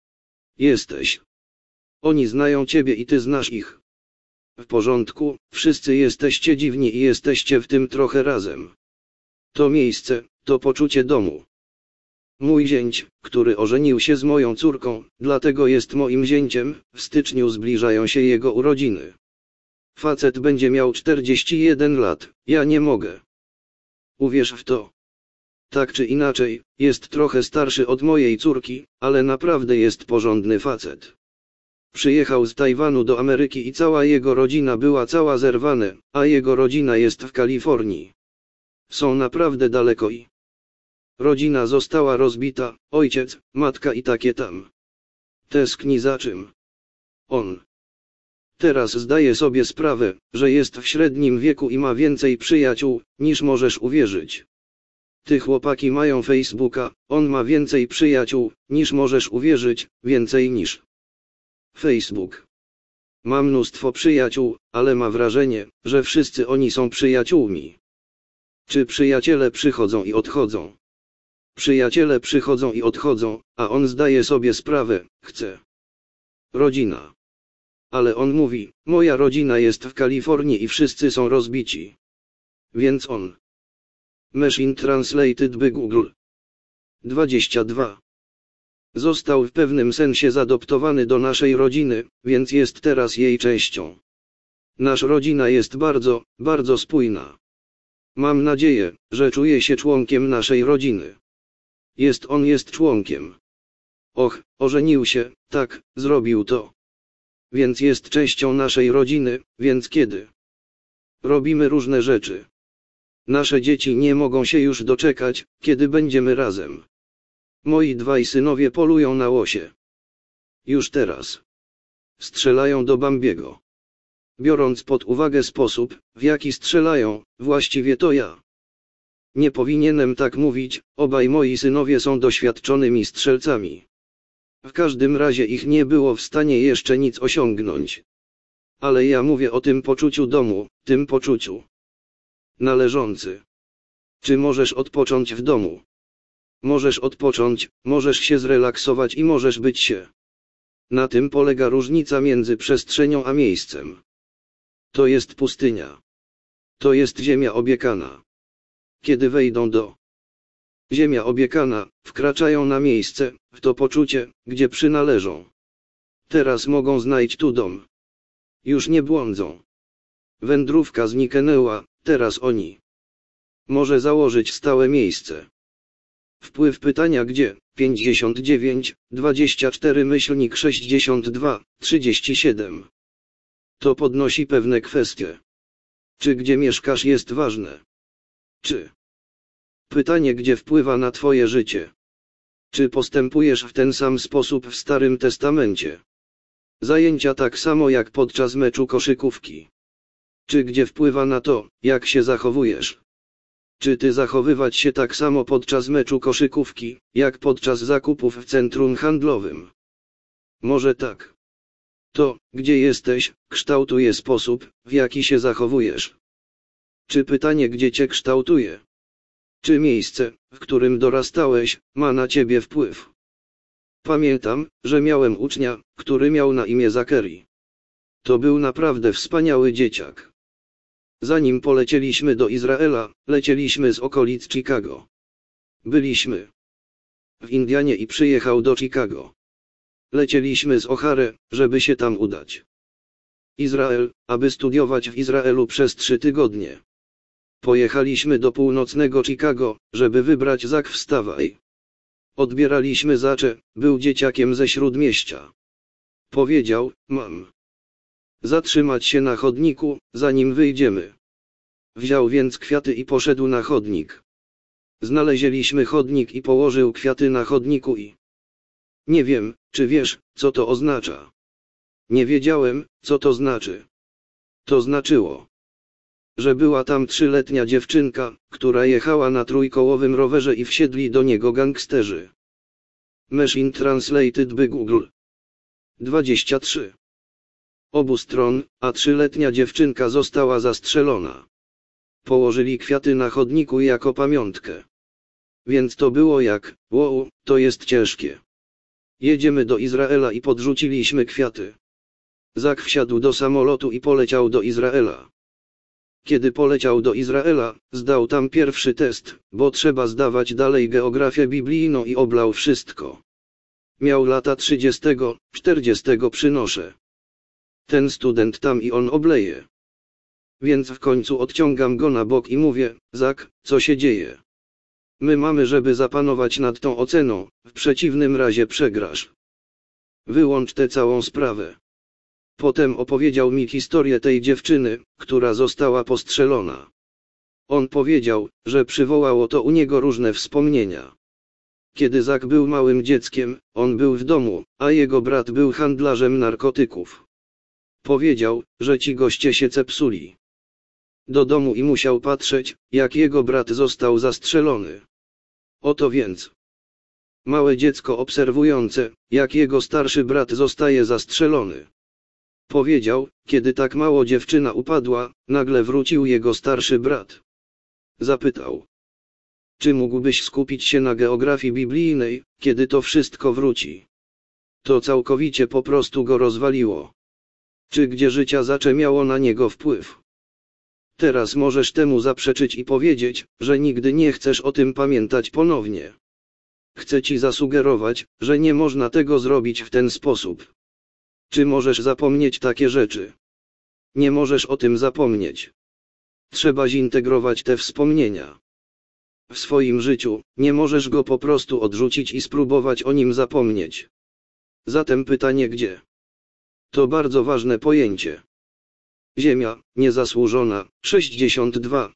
jesteś. Oni znają ciebie i ty znasz ich. W porządku, wszyscy jesteście dziwni i jesteście w tym trochę razem. To miejsce, to poczucie domu. Mój zięć, który ożenił się z moją córką, dlatego jest moim zięciem, w styczniu zbliżają się jego urodziny. Facet będzie miał 41 lat, ja nie mogę. Uwierz w to. Tak czy inaczej, jest trochę starszy od mojej córki, ale naprawdę jest porządny facet. Przyjechał z Tajwanu do Ameryki i cała jego rodzina była cała zerwana, a jego rodzina jest w Kalifornii. Są naprawdę daleko i rodzina została rozbita, ojciec, matka i takie tam. Tęskni za czym? On. Teraz zdaje sobie sprawę, że jest w średnim wieku i ma więcej przyjaciół, niż możesz uwierzyć. Ty chłopaki mają Facebooka, on ma więcej przyjaciół, niż możesz uwierzyć, więcej niż Facebook. Ma mnóstwo przyjaciół, ale ma wrażenie, że wszyscy oni są przyjaciółmi. Czy przyjaciele przychodzą i odchodzą? Przyjaciele przychodzą i odchodzą, a on zdaje sobie sprawę, chce rodzina. Ale on mówi, moja rodzina jest w Kalifornii i wszyscy są rozbici. Więc on. Machine Translated by Google. 22. Został w pewnym sensie zaadoptowany do naszej rodziny, więc jest teraz jej częścią. Nasza rodzina jest bardzo, bardzo spójna. Mam nadzieję, że czuje się członkiem naszej rodziny. On jest członkiem. Och, ożenił się, tak, zrobił to. Więc jest częścią naszej rodziny, więc kiedy robimy różne rzeczy. Nasze dzieci nie mogą się już doczekać, kiedy będziemy razem. Moi dwaj synowie polują na łosie. Już teraz. Strzelają do Bambiego. Biorąc pod uwagę sposób, w jaki strzelają, właściwie to ja. Nie powinienem tak mówić, obaj moi synowie są doświadczonymi strzelcami. W każdym razie ich nie było w stanie jeszcze nic osiągnąć. Ale ja mówię o tym poczuciu domu, tym poczuciu należący. Czy możesz odpocząć w domu? Możesz odpocząć, możesz się zrelaksować i możesz być się. Na tym polega różnica między przestrzenią a miejscem. To jest pustynia. To jest ziemia obiekana. Kiedy wejdą do ziemia obiekana, wkraczają na miejsce, w to poczucie, gdzie przynależą. Teraz mogą znaleźć tu dom. Już nie błądzą. Wędrówka zniknęła, teraz oni. Może założyć stałe miejsce. Wpływ pytania gdzie? 59, 24-62, 37. To podnosi pewne kwestie. Czy gdzie mieszkasz jest ważne? Czy pytanie gdzie wpływa na twoje życie? Czy postępujesz w ten sam sposób w Starym Testamencie? Zajęcia tak samo jak podczas meczu koszykówki. Czy gdzie wpływa na to, jak się zachowujesz? Czy ty zachowywać się tak samo podczas meczu koszykówki, jak podczas zakupów w centrum handlowym? Może tak. To, gdzie jesteś, kształtuje sposób, w jaki się zachowujesz. Czy pytanie, gdzie cię kształtuje? Czy miejsce, w którym dorastałeś, ma na ciebie wpływ? Pamiętam, że miałem ucznia, który miał na imię Zachary. To był naprawdę wspaniały dzieciak. Zanim polecieliśmy do Izraela, lecieliśmy z okolic Chicago. Byliśmy w Indianie i przyjechał do Chicago. Lecieliśmy z O'Hare, żeby się tam udać. Izrael, aby studiować w Izraelu przez 3 tygodnie. Pojechaliśmy do północnego Chicago, żeby wybrać Zach w Stawaj. Odbieraliśmy Zacze, był dzieciakiem ze Śródmieścia. Powiedział, mam zatrzymać się na chodniku, zanim wyjdziemy. Wziął więc kwiaty i poszedł na chodnik. Znaleźliśmy chodnik i położył kwiaty na chodniku i... Nie wiem, czy wiesz, co to oznacza. Nie wiedziałem, co to znaczy. To znaczyło, że była tam 3-letnia dziewczynka, która jechała na trójkołowym rowerze i wsiedli do niego gangsterzy. Machine Translated by Google. 23. Obu stron, a 3-letnia dziewczynka została zastrzelona. Położyli kwiaty na chodniku jako pamiątkę. Więc to było jak, wow, to jest ciężkie. Jedziemy do Izraela i podrzuciliśmy kwiaty. Zach wsiadł do samolotu i poleciał do Izraela. Kiedy poleciał do Izraela, zdał tam pierwszy test, bo trzeba zdawać dalej geografię biblijną i oblał wszystko. Miał lata 30, 40 przynoszę. Ten student tam i on obleje. Więc w końcu odciągam go na bok i mówię, Zach, co się dzieje? My mamy, żeby zapanować nad tą oceną, w przeciwnym razie przegrasz. Wyłącz tę całą sprawę. Potem opowiedział mi historię tej dziewczyny, która została postrzelona. On powiedział, że przywołało to u niego różne wspomnienia. Kiedy Zach był małym dzieckiem, on był w domu, a jego brat był handlarzem narkotyków. Powiedział, że ci goście się cepsuli do domu i musiał patrzeć, jak jego brat został zastrzelony. Oto więc małe dziecko obserwujące, jak jego starszy brat zostaje zastrzelony. Powiedział, kiedy tak mało dziewczyna upadła, nagle wrócił jego starszy brat. Zapytał, czy mógłbyś skupić się na geografii biblijnej, kiedy to wszystko wróci? To całkowicie po prostu go rozwaliło. Czy gdzie życia Zacze miało na niego wpływ? Teraz możesz temu zaprzeczyć i powiedzieć, że nigdy nie chcesz o tym pamiętać ponownie. Chcę ci zasugerować, że nie można tego zrobić w ten sposób. Czy możesz zapomnieć takie rzeczy? Nie możesz o tym zapomnieć. Trzeba zintegrować te wspomnienia w swoim życiu, nie możesz go po prostu odrzucić i spróbować o nim zapomnieć. Zatem pytanie gdzie? To bardzo ważne pojęcie. Ziemia, niezasłużona, 62,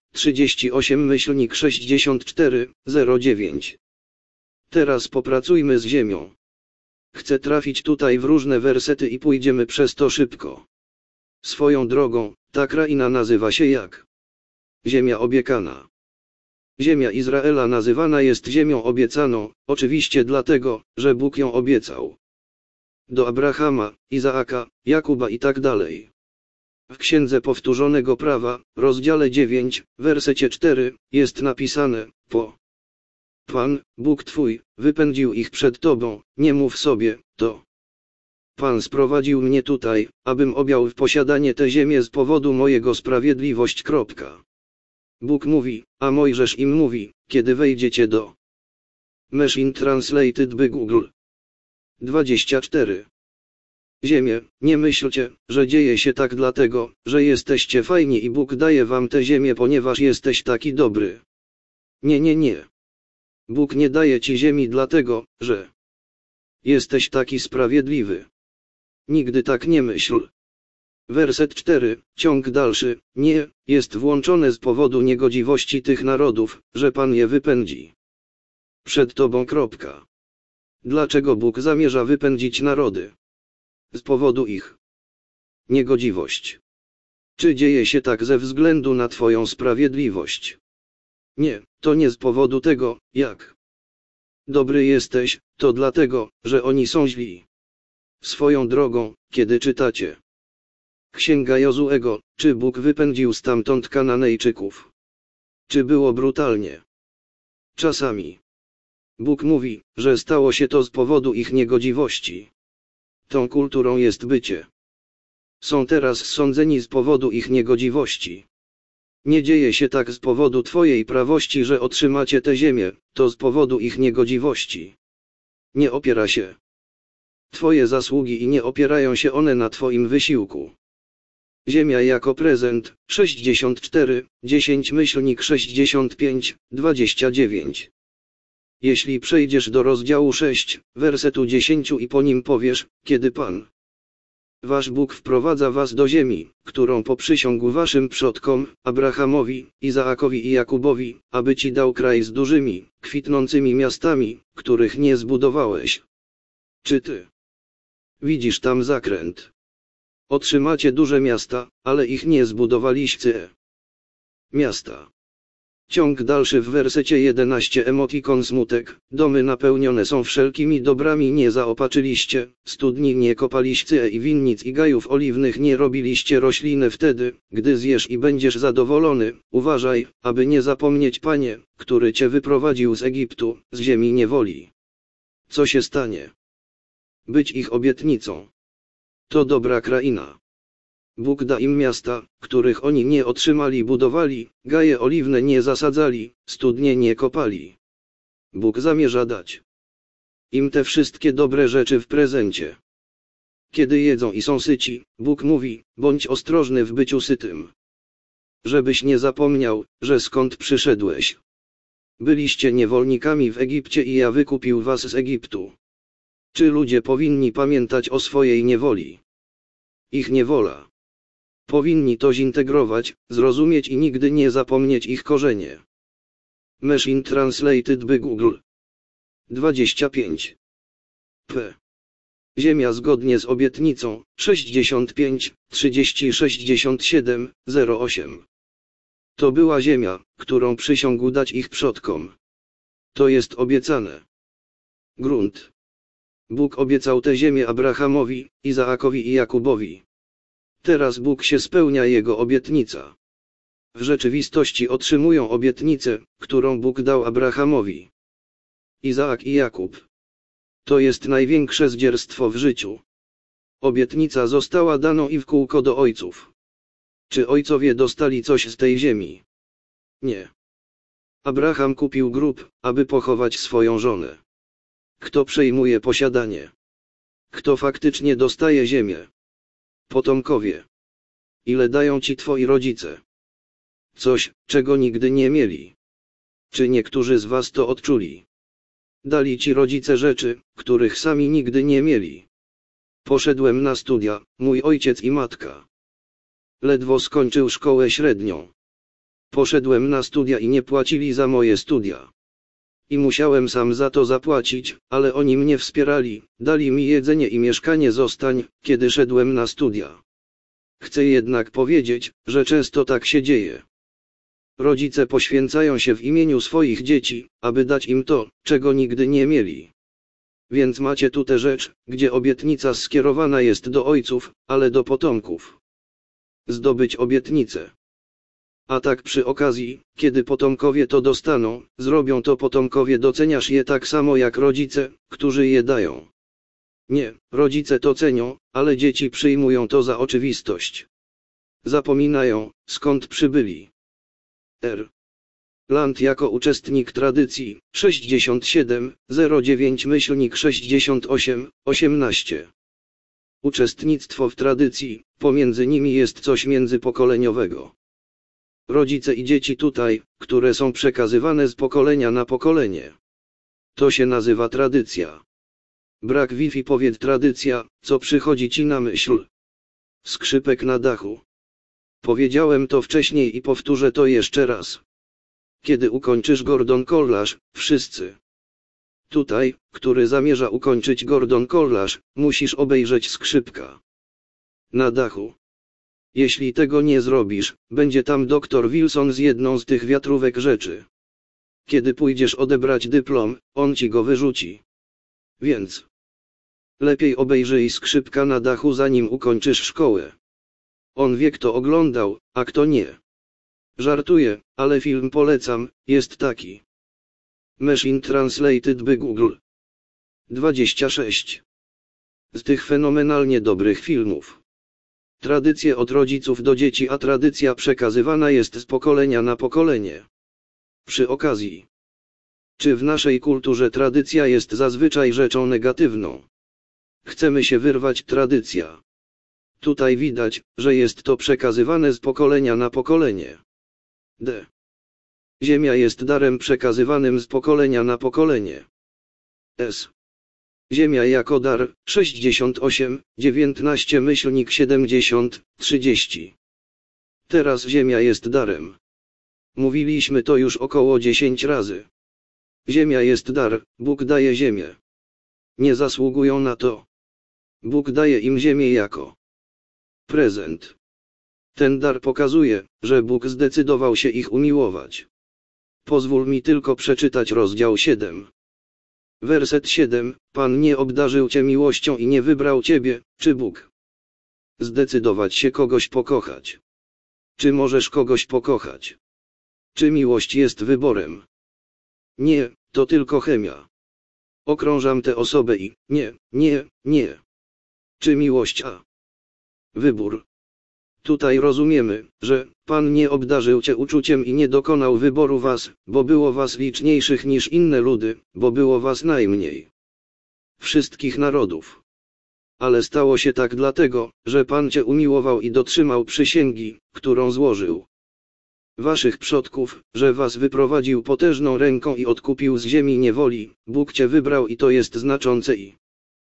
38-64, 09. Teraz popracujmy z ziemią. Chcę trafić tutaj w różne wersety i pójdziemy przez to szybko. Swoją drogą, ta kraina nazywa się jak? Ziemia obiecana. Ziemia Izraela nazywana jest ziemią obiecaną, oczywiście dlatego, że Bóg ją obiecał. Do Abrahama, Izaaka, Jakuba i tak dalej. W Księdze Powtórzonego Prawa, rozdziale 9, wersecie 4, jest napisane, Pan, Bóg Twój, wypędził ich przed Tobą, nie mów sobie, to Pan sprowadził mnie tutaj, abym objął w posiadanie tę ziemię z powodu mojego sprawiedliwość. Bóg mówi, a Mojżesz im mówi, kiedy wejdziecie do Machine Translated by Google. 24. Ziemię, nie myślcie, że dzieje się tak dlatego, że jesteście fajni i Bóg daje wam tę ziemię, ponieważ jesteś taki dobry. Nie. Bóg nie daje ci ziemi dlatego, że jesteś taki sprawiedliwy. Nigdy tak nie myśl. Werset 4, ciąg dalszy, nie, jest włączone z powodu niegodziwości tych narodów, że Pan je wypędzi przed Tobą. Dlaczego Bóg zamierza wypędzić narody? Z powodu ich niegodziwość. Czy dzieje się tak ze względu na Twoją sprawiedliwość? Nie, to nie z powodu tego, jak dobry jesteś, to dlatego, że oni są źli. Swoją drogą, kiedy czytacie Księga Jozuego, czy Bóg wypędził stamtąd Kananejczyków? Czy było brutalnie? Czasami. Bóg mówi, że stało się to z powodu ich niegodziwości. Tą kulturą jest bycie. Są teraz sądzeni z powodu ich niegodziwości. Nie dzieje się tak z powodu Twojej prawości, że otrzymacie tę ziemię, to z powodu ich niegodziwości. Nie opiera się Twoje zasługi i nie opierają się one na Twoim wysiłku. Ziemia jako prezent, 64, 10-65, 29. Jeśli przejdziesz do rozdziału 6, wersetu 10 i po nim powiesz, kiedy Pan Wasz Bóg wprowadza was do ziemi, którą poprzysiągł waszym przodkom, Abrahamowi, Izaakowi i Jakubowi, aby ci dał kraj z dużymi, kwitnącymi miastami, których nie zbudowałeś. Czy ty widzisz tam zakręt? Otrzymacie duże miasta, ale ich nie zbudowaliście. Miasta. Ciąg dalszy w wersecie 11. Emotikon smutek. Domy napełnione są wszelkimi dobrami, nie zaopatrzyliście, studni nie kopaliście i winnic i gajów oliwnych nie robiliście rośliny. Wtedy, gdy zjesz i będziesz zadowolony, uważaj, aby nie zapomnieć Panie, który cię wyprowadził z Egiptu, z ziemi niewoli. Co się stanie? Być ich obietnicą. To dobra kraina. Bóg da im miasta, których oni nie otrzymali, budowali, gaje oliwne nie zasadzali, studnie nie kopali. Bóg zamierza dać im te wszystkie dobre rzeczy w prezencie. Kiedy jedzą i są syci, Bóg mówi, bądź ostrożny w byciu sytym. Żebyś nie zapomniał, że skąd przyszedłeś. Byliście niewolnikami w Egipcie i ja wykupił was z Egiptu. Czy ludzie powinni pamiętać o swojej niewoli? Ich niewola. Powinni to zintegrować, zrozumieć i nigdy nie zapomnieć ich korzenie. Machine Translated by Google. 25. P. Ziemia zgodnie z obietnicą, 65, 30, 67, 08. To była ziemia, którą przysiągł dać ich przodkom. To jest obiecane. Grunt. Bóg obiecał tę ziemię Abrahamowi, Izaakowi i Jakubowi. Teraz Bóg się spełnia jego obietnica. W rzeczywistości otrzymują obietnicę, którą Bóg dał Abrahamowi. Izaak i Jakub. To jest największe zdzierstwo w życiu. Obietnica została dana i w kółko do ojców. Czy ojcowie dostali coś z tej ziemi? Nie. Abraham kupił grób, aby pochować swoją żonę. Kto przejmuje posiadanie? Kto faktycznie dostaje ziemię? Potomkowie. Ile dają ci twoi rodzice? Coś, czego nigdy nie mieli. Czy niektórzy z was to odczuli? Dali ci rodzice rzeczy, których sami nigdy nie mieli. Poszedłem na studia, mój ojciec i matka. Ledwo skończył szkołę średnią. Poszedłem na studia i nie płacili za moje studia. I musiałem sam za to zapłacić, ale oni mnie wspierali, dali mi jedzenie i mieszkanie. Zostań, kiedy szedłem na studia. Chcę jednak powiedzieć, że często tak się dzieje. Rodzice poświęcają się w imieniu swoich dzieci, aby dać im to, czego nigdy nie mieli. Więc macie tu tę rzecz, gdzie obietnica skierowana jest do ojców, ale do potomków. Zdobyć obietnicę. A tak przy okazji, kiedy potomkowie to dostaną, zrobią to potomkowie. Doceniasz je tak samo jak rodzice, którzy je dają. Nie, rodzice to cenią, ale dzieci przyjmują to za oczywistość. Zapominają, skąd przybyli. R. Land jako uczestnik tradycji, 67, 09-68, 18. Uczestnictwo w tradycji, pomiędzy nimi jest coś międzypokoleniowego. Rodzice i dzieci tutaj, które są przekazywane z pokolenia na pokolenie. To się nazywa tradycja. Brak Wi-Fi. Powiedz tradycja, co przychodzi ci na myśl? Skrzypek na dachu. Powiedziałem to wcześniej i powtórzę to jeszcze raz. Kiedy ukończysz Gordon College, wszyscy Tutaj, który zamierza ukończyć Gordon Kollaż, musisz obejrzeć skrzypka. Na dachu. Jeśli tego nie zrobisz, będzie tam doktor Wilson z jedną z tych wiatrówek rzeczy. Kiedy pójdziesz odebrać dyplom, on ci go wyrzuci. Więc lepiej obejrzyj skrzypka na dachu, zanim ukończysz szkołę. On wie, kto oglądał, a kto nie. Żartuję, ale film polecam, jest taki. Machine Translated by Google. 26. Z tych fenomenalnie dobrych filmów. Tradycje od rodziców do dzieci, a tradycja przekazywana jest z pokolenia na pokolenie. Przy okazji. Czy w naszej kulturze tradycja jest zazwyczaj rzeczą negatywną? Chcemy się wyrwać tradycja. Tutaj widać, że jest to przekazywane z pokolenia na pokolenie. D. Ziemia jest darem przekazywanym z pokolenia na pokolenie. S. Ziemia jako dar, 68, 19-70, 30. Teraz Ziemia jest darem. Mówiliśmy to już około 10 razy. Ziemia jest dar, Bóg daje ziemię. Nie zasługują na to. Bóg daje im ziemię jako prezent. Ten dar pokazuje, że Bóg zdecydował się ich umiłować. Pozwól mi tylko przeczytać rozdział 7. Werset 7. Pan nie obdarzył cię miłością i nie wybrał ciebie, czy Bóg? Zdecydować się kogoś pokochać. Czy możesz kogoś pokochać? Czy miłość jest wyborem? Nie, to tylko chemia. Okrążam tę osobę i nie. Czy miłość a wybór? Tutaj rozumiemy, że Pan nie obdarzył cię uczuciem i nie dokonał wyboru was, bo było was liczniejszych niż inne ludy, bo było was najmniej. Wszystkich narodów. Ale stało się tak dlatego, że Pan cię umiłował i dotrzymał przysięgi, którą złożył. Waszych przodków, że was wyprowadził potężną ręką i odkupił z ziemi niewoli, Bóg cię wybrał i to jest znaczące i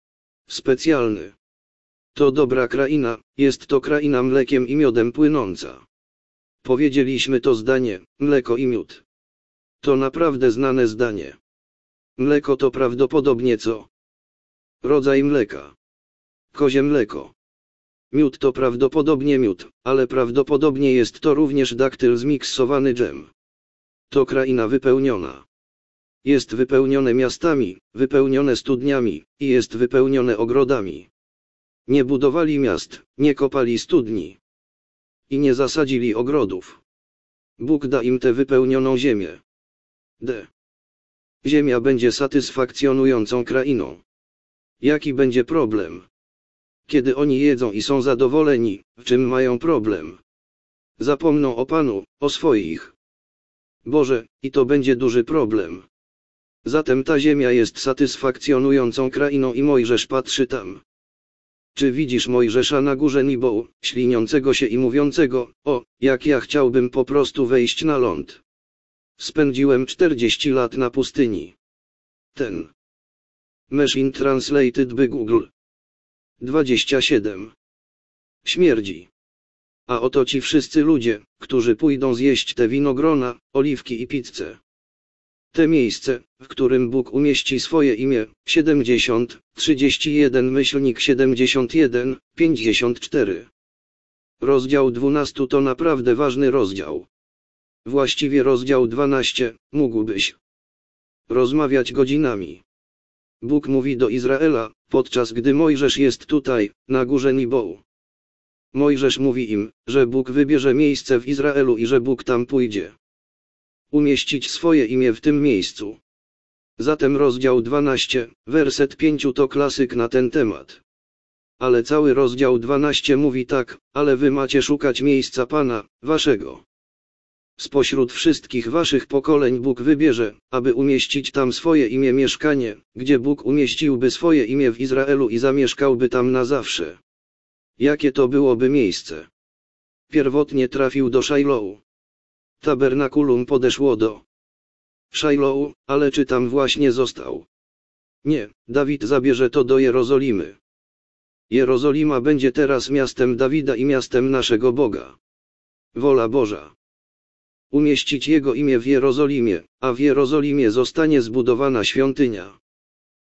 specjalny. To dobra kraina, jest to kraina mlekiem i miodem płynąca. Powiedzieliśmy to zdanie, mleko i miód. To naprawdę znane zdanie. Mleko to prawdopodobnie co? Rodzaj mleka. Kozie mleko. Miód to prawdopodobnie miód, ale prawdopodobnie jest to również daktyl zmiksowany dżem. To kraina wypełniona. Jest wypełnione miastami, wypełnione studniami, i jest wypełnione ogrodami. Nie budowali miast, nie kopali studni. I nie zasadzili ogrodów. Bóg da im tę wypełnioną ziemię. D. Ziemia będzie satysfakcjonującą krainą. Jaki będzie problem? Kiedy oni jedzą i są zadowoleni, w czym mają problem? Zapomną o Panu, o swoich. Boże, i to będzie duży problem. Zatem ta ziemia jest satysfakcjonującą krainą i Mojżesz patrzy tam. Czy widzisz Mojżesza na górze Nibo, śliniącego się i mówiącego, o, jak ja chciałbym po prostu wejść na ląd. Spędziłem 40 lat na pustyni. Ten. Machine Translated by Google. 27. Śmierdzi. A oto ci wszyscy ludzie, którzy pójdą zjeść te winogrona, oliwki i pizzę. Te miejsce, w którym Bóg umieści swoje imię, 70, 31-71, 54. Rozdział 12 to naprawdę ważny rozdział. Właściwie rozdział 12, mógłbyś rozmawiać godzinami. Bóg mówi do Izraela, podczas gdy Mojżesz jest tutaj, na górze Nibo. Mojżesz mówi im, że Bóg wybierze miejsce w Izraelu i że Bóg tam pójdzie umieścić swoje imię w tym miejscu. Zatem rozdział 12, werset 5 to klasyk na ten temat. Ale cały rozdział 12 mówi tak, ale wy macie szukać miejsca Pana, waszego. Spośród wszystkich waszych pokoleń Bóg wybierze, aby umieścić tam swoje imię mieszkanie, gdzie Bóg umieściłby swoje imię w Izraelu i zamieszkałby tam na zawsze. Jakie to byłoby miejsce? Pierwotnie trafił do Szajlołu. Tabernakulum podeszło do Szajlołu, ale czy tam właśnie został? Nie, Dawid zabierze to do Jerozolimy. Jerozolima będzie teraz miastem Dawida i miastem naszego Boga. Wola Boża. Umieścić Jego imię w Jerozolimie, a w Jerozolimie zostanie zbudowana świątynia.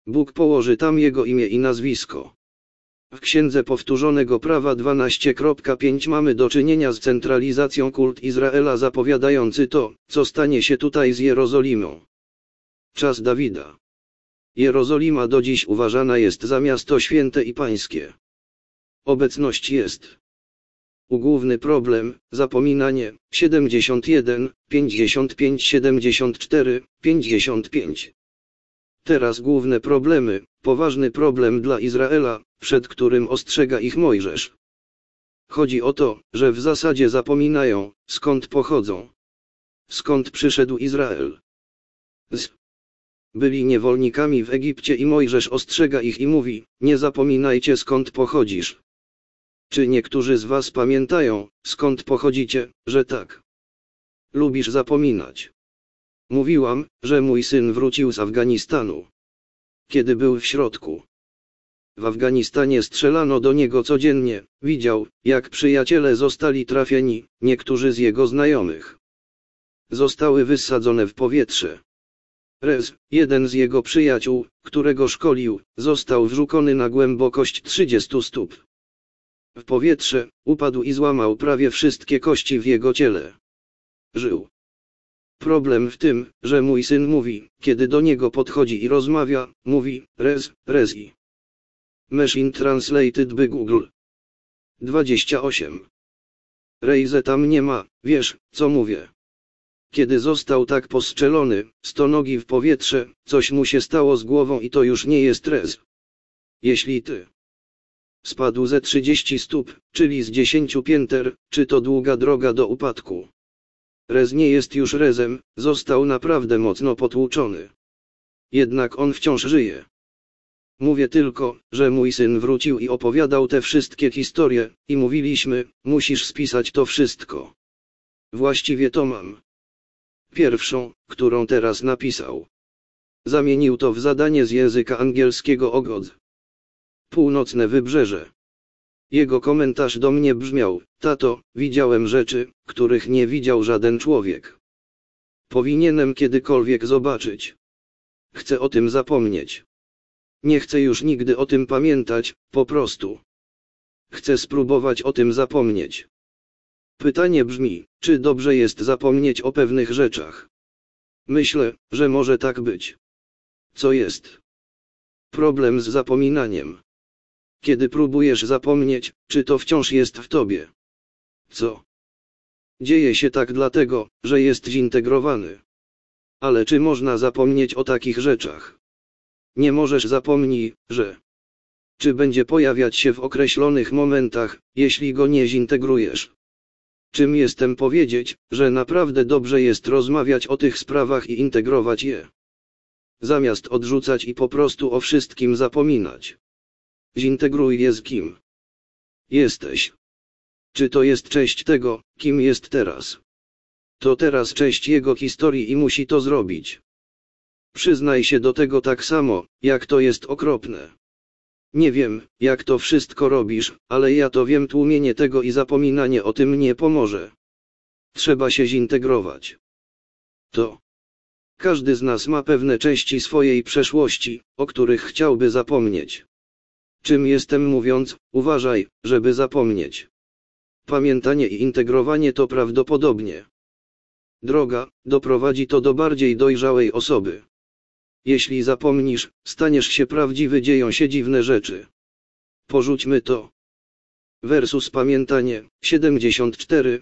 Bóg położy tam jego imię i nazwisko. W Księdze Powtórzonego Prawa 12.5 mamy do czynienia z centralizacją kult Izraela zapowiadający to, co stanie się tutaj z Jerozolimą. Czas Dawida. Jerozolima do dziś uważana jest za miasto święte i pańskie. Obecność jest. Główny problem, zapominanie, 71, 55, 74, 55. Teraz główne problemy, poważny problem dla Izraela, przed którym ostrzega ich Mojżesz. Chodzi o to, że w zasadzie zapominają, skąd pochodzą. Skąd przyszedł Izrael. Byli niewolnikami w Egipcie i Mojżesz ostrzega ich i mówi, nie zapominajcie skąd pochodzisz. Czy niektórzy z was pamiętają, skąd pochodzicie, że tak? Lubisz zapominać. Mówiłam, że mój syn wrócił z Afganistanu. Kiedy był w środku. W Afganistanie strzelano do niego codziennie, widział, jak przyjaciele zostali trafieni, niektórzy z jego znajomych. Zostały wysadzone w powietrze. Rez, jeden z jego przyjaciół, którego szkolił, został wrzucony na głębokość 30 stóp. W powietrze, upadł i złamał prawie wszystkie kości w jego ciele. Żył. Problem w tym, że mój syn mówi, kiedy do niego podchodzi i rozmawia, mówi, Rezi. Machine Translated by Google. 28. Rejze tam nie ma, wiesz, co mówię. Kiedy został tak postrzelony, 100 nogi w powietrze, coś mu się stało z głową i to już nie jest rez. Jeśli ty spadł ze 30 stóp, czyli z 10 pięter, czy to długa droga do upadku. Rez nie jest już rezem, został naprawdę mocno potłuczony. Jednak on wciąż żyje. Mówię tylko, że mój syn wrócił i opowiadał te wszystkie historie, i mówiliśmy, musisz spisać to wszystko. Właściwie to mam. Pierwszą, którą teraz napisał. Zamienił to w zadanie z języka angielskiego Ogod. Północne wybrzeże. Jego komentarz do mnie brzmiał, tato, widziałem rzeczy, których nie widział żaden człowiek. Powinienem kiedykolwiek zobaczyć. Chcę o tym zapomnieć. Nie chcę już nigdy o tym pamiętać, po prostu. Chcę spróbować o tym zapomnieć. Pytanie brzmi, czy dobrze jest zapomnieć o pewnych rzeczach? Myślę, że może tak być. Co jest? Problem z zapominaniem. Kiedy próbujesz zapomnieć, czy to wciąż jest w tobie? Co? Dzieje się tak dlatego, że jest zintegrowany. Ale czy można zapomnieć o takich rzeczach? Nie możesz zapomnij, że. Czy będzie pojawiać się w określonych momentach, jeśli go nie zintegrujesz? Czym jestem powiedzieć, że naprawdę dobrze jest rozmawiać o tych sprawach i integrować je? Zamiast odrzucać i po prostu o wszystkim zapominać. Zintegruj je z kim jesteś. Czy to jest część tego, kim jest teraz? To teraz część jego historii i musi to zrobić. Przyznaj się do tego tak samo, jak to jest okropne. Nie wiem, jak to wszystko robisz, ale ja to wiem, tłumienie tego i zapominanie o tym nie pomoże. Trzeba się zintegrować. To. Każdy z nas ma pewne części swojej przeszłości, o których chciałby zapomnieć. Czym jestem mówiąc, uważaj, żeby zapomnieć. Pamiętanie i integrowanie to prawdopodobnie droga, doprowadzi to do bardziej dojrzałej osoby. Jeśli zapomnisz, staniesz się prawdziwy, dzieją się dziwne rzeczy. Porzućmy to. Versus pamiętanie, 74,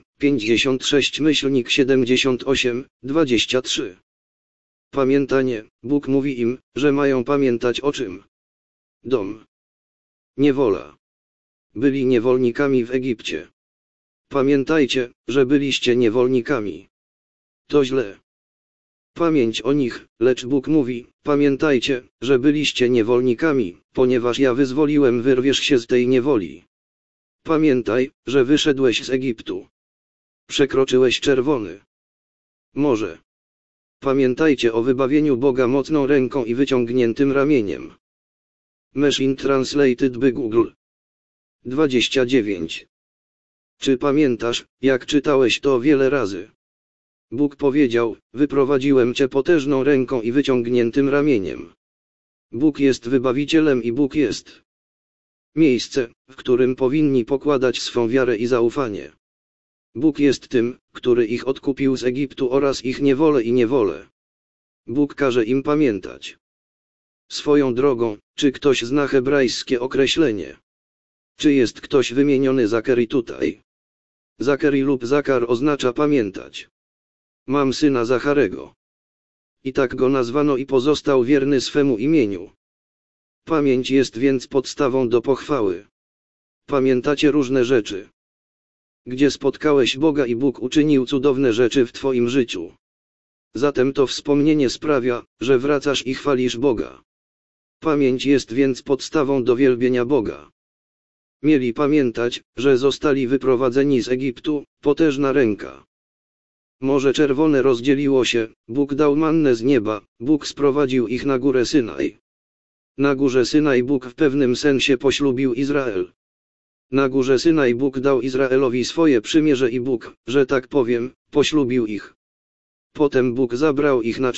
56 myślnik 78, 23. Pamiętanie, Bóg mówi im, że mają pamiętać o czym? Dom. Niewola. Byli niewolnikami w Egipcie. Pamiętajcie, że byliście niewolnikami. To źle. Pamięć o nich, lecz Bóg mówi, pamiętajcie, że byliście niewolnikami, ponieważ ja wyzwoliłem, wyrwiesz się z tej niewoli. Pamiętaj, że wyszedłeś z Egiptu. Przekroczyłeś Czerwony Morze. Pamiętajcie o wybawieniu Boga mocną ręką i wyciągniętym ramieniem. Machine Translated by Google. 29. Czy pamiętasz, jak czytałeś to wiele razy? Bóg powiedział, wyprowadziłem cię potężną ręką i wyciągniętym ramieniem. Bóg jest wybawicielem i Bóg jest miejsce, w którym powinni pokładać swą wiarę i zaufanie. Bóg jest tym, który ich odkupił z Egiptu oraz ich niewolę i niewolę. Bóg każe im pamiętać. Swoją drogą, czy ktoś zna hebrajskie określenie? Czy jest ktoś wymieniony Zakeri tutaj? Zakeri lub Zakar oznacza pamiętać. Mam syna Zacharego. I tak go nazwano i pozostał wierny swemu imieniu. Pamięć jest więc podstawą do pochwały. Pamiętacie różne rzeczy. Gdzie spotkałeś Boga i Bóg uczynił cudowne rzeczy w twoim życiu. Zatem to wspomnienie sprawia, że wracasz i chwalisz Boga. Pamięć jest więc podstawą do wielbienia Boga. Mieli pamiętać, że zostali wyprowadzeni z Egiptu, potężna ręka. Morze Czerwone rozdzieliło się, Bóg dał mannę z nieba, Bóg sprowadził ich na górę Synaj. Na górze Synaj Bóg w pewnym sensie poślubił Izrael. Na górze Synaj Bóg dał Izraelowi swoje przymierze i Bóg, że tak powiem, poślubił ich. Potem Bóg zabrał ich na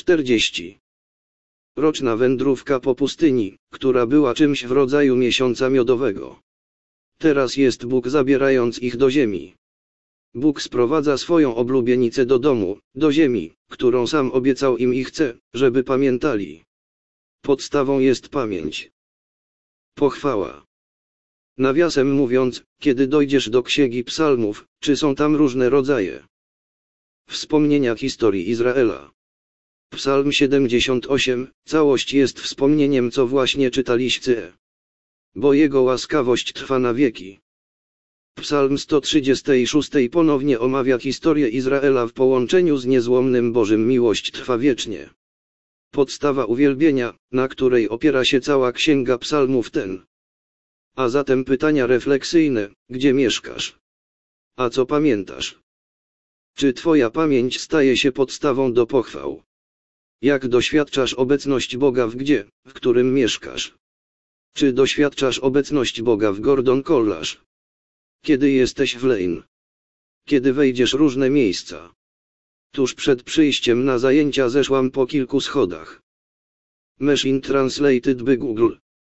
40-roczna wędrówka po pustyni, która była czymś w rodzaju miesiąca miodowego. Teraz jest Bóg zabierając ich do ziemi. Bóg sprowadza swoją oblubienicę do domu, do ziemi, którą sam obiecał im i chce, żeby pamiętali. Podstawą jest pamięć. Pochwała. Nawiasem mówiąc, kiedy dojdziesz do Księgi Psalmów, czy są tam różne rodzaje wspomnienia historii Izraela. Psalm 78, całość jest wspomnieniem, co właśnie czytaliście. Bo Jego łaskawość trwa na wieki. Psalm 136 ponownie omawia historię Izraela w połączeniu z niezłomnym Bożym, miłość trwa wiecznie. Podstawa uwielbienia, na której opiera się cała Księga Psalmów ten. A zatem pytania refleksyjne, gdzie mieszkasz? A co pamiętasz? Czy twoja pamięć staje się podstawą do pochwał? Jak doświadczasz obecność Boga w którym mieszkasz? Czy doświadczasz obecność Boga w Gordon College? Kiedy jesteś w Lane? Kiedy wejdziesz różne miejsca? Tuż przed przyjściem na zajęcia zeszłam po kilku schodach. Machine Translated by Google.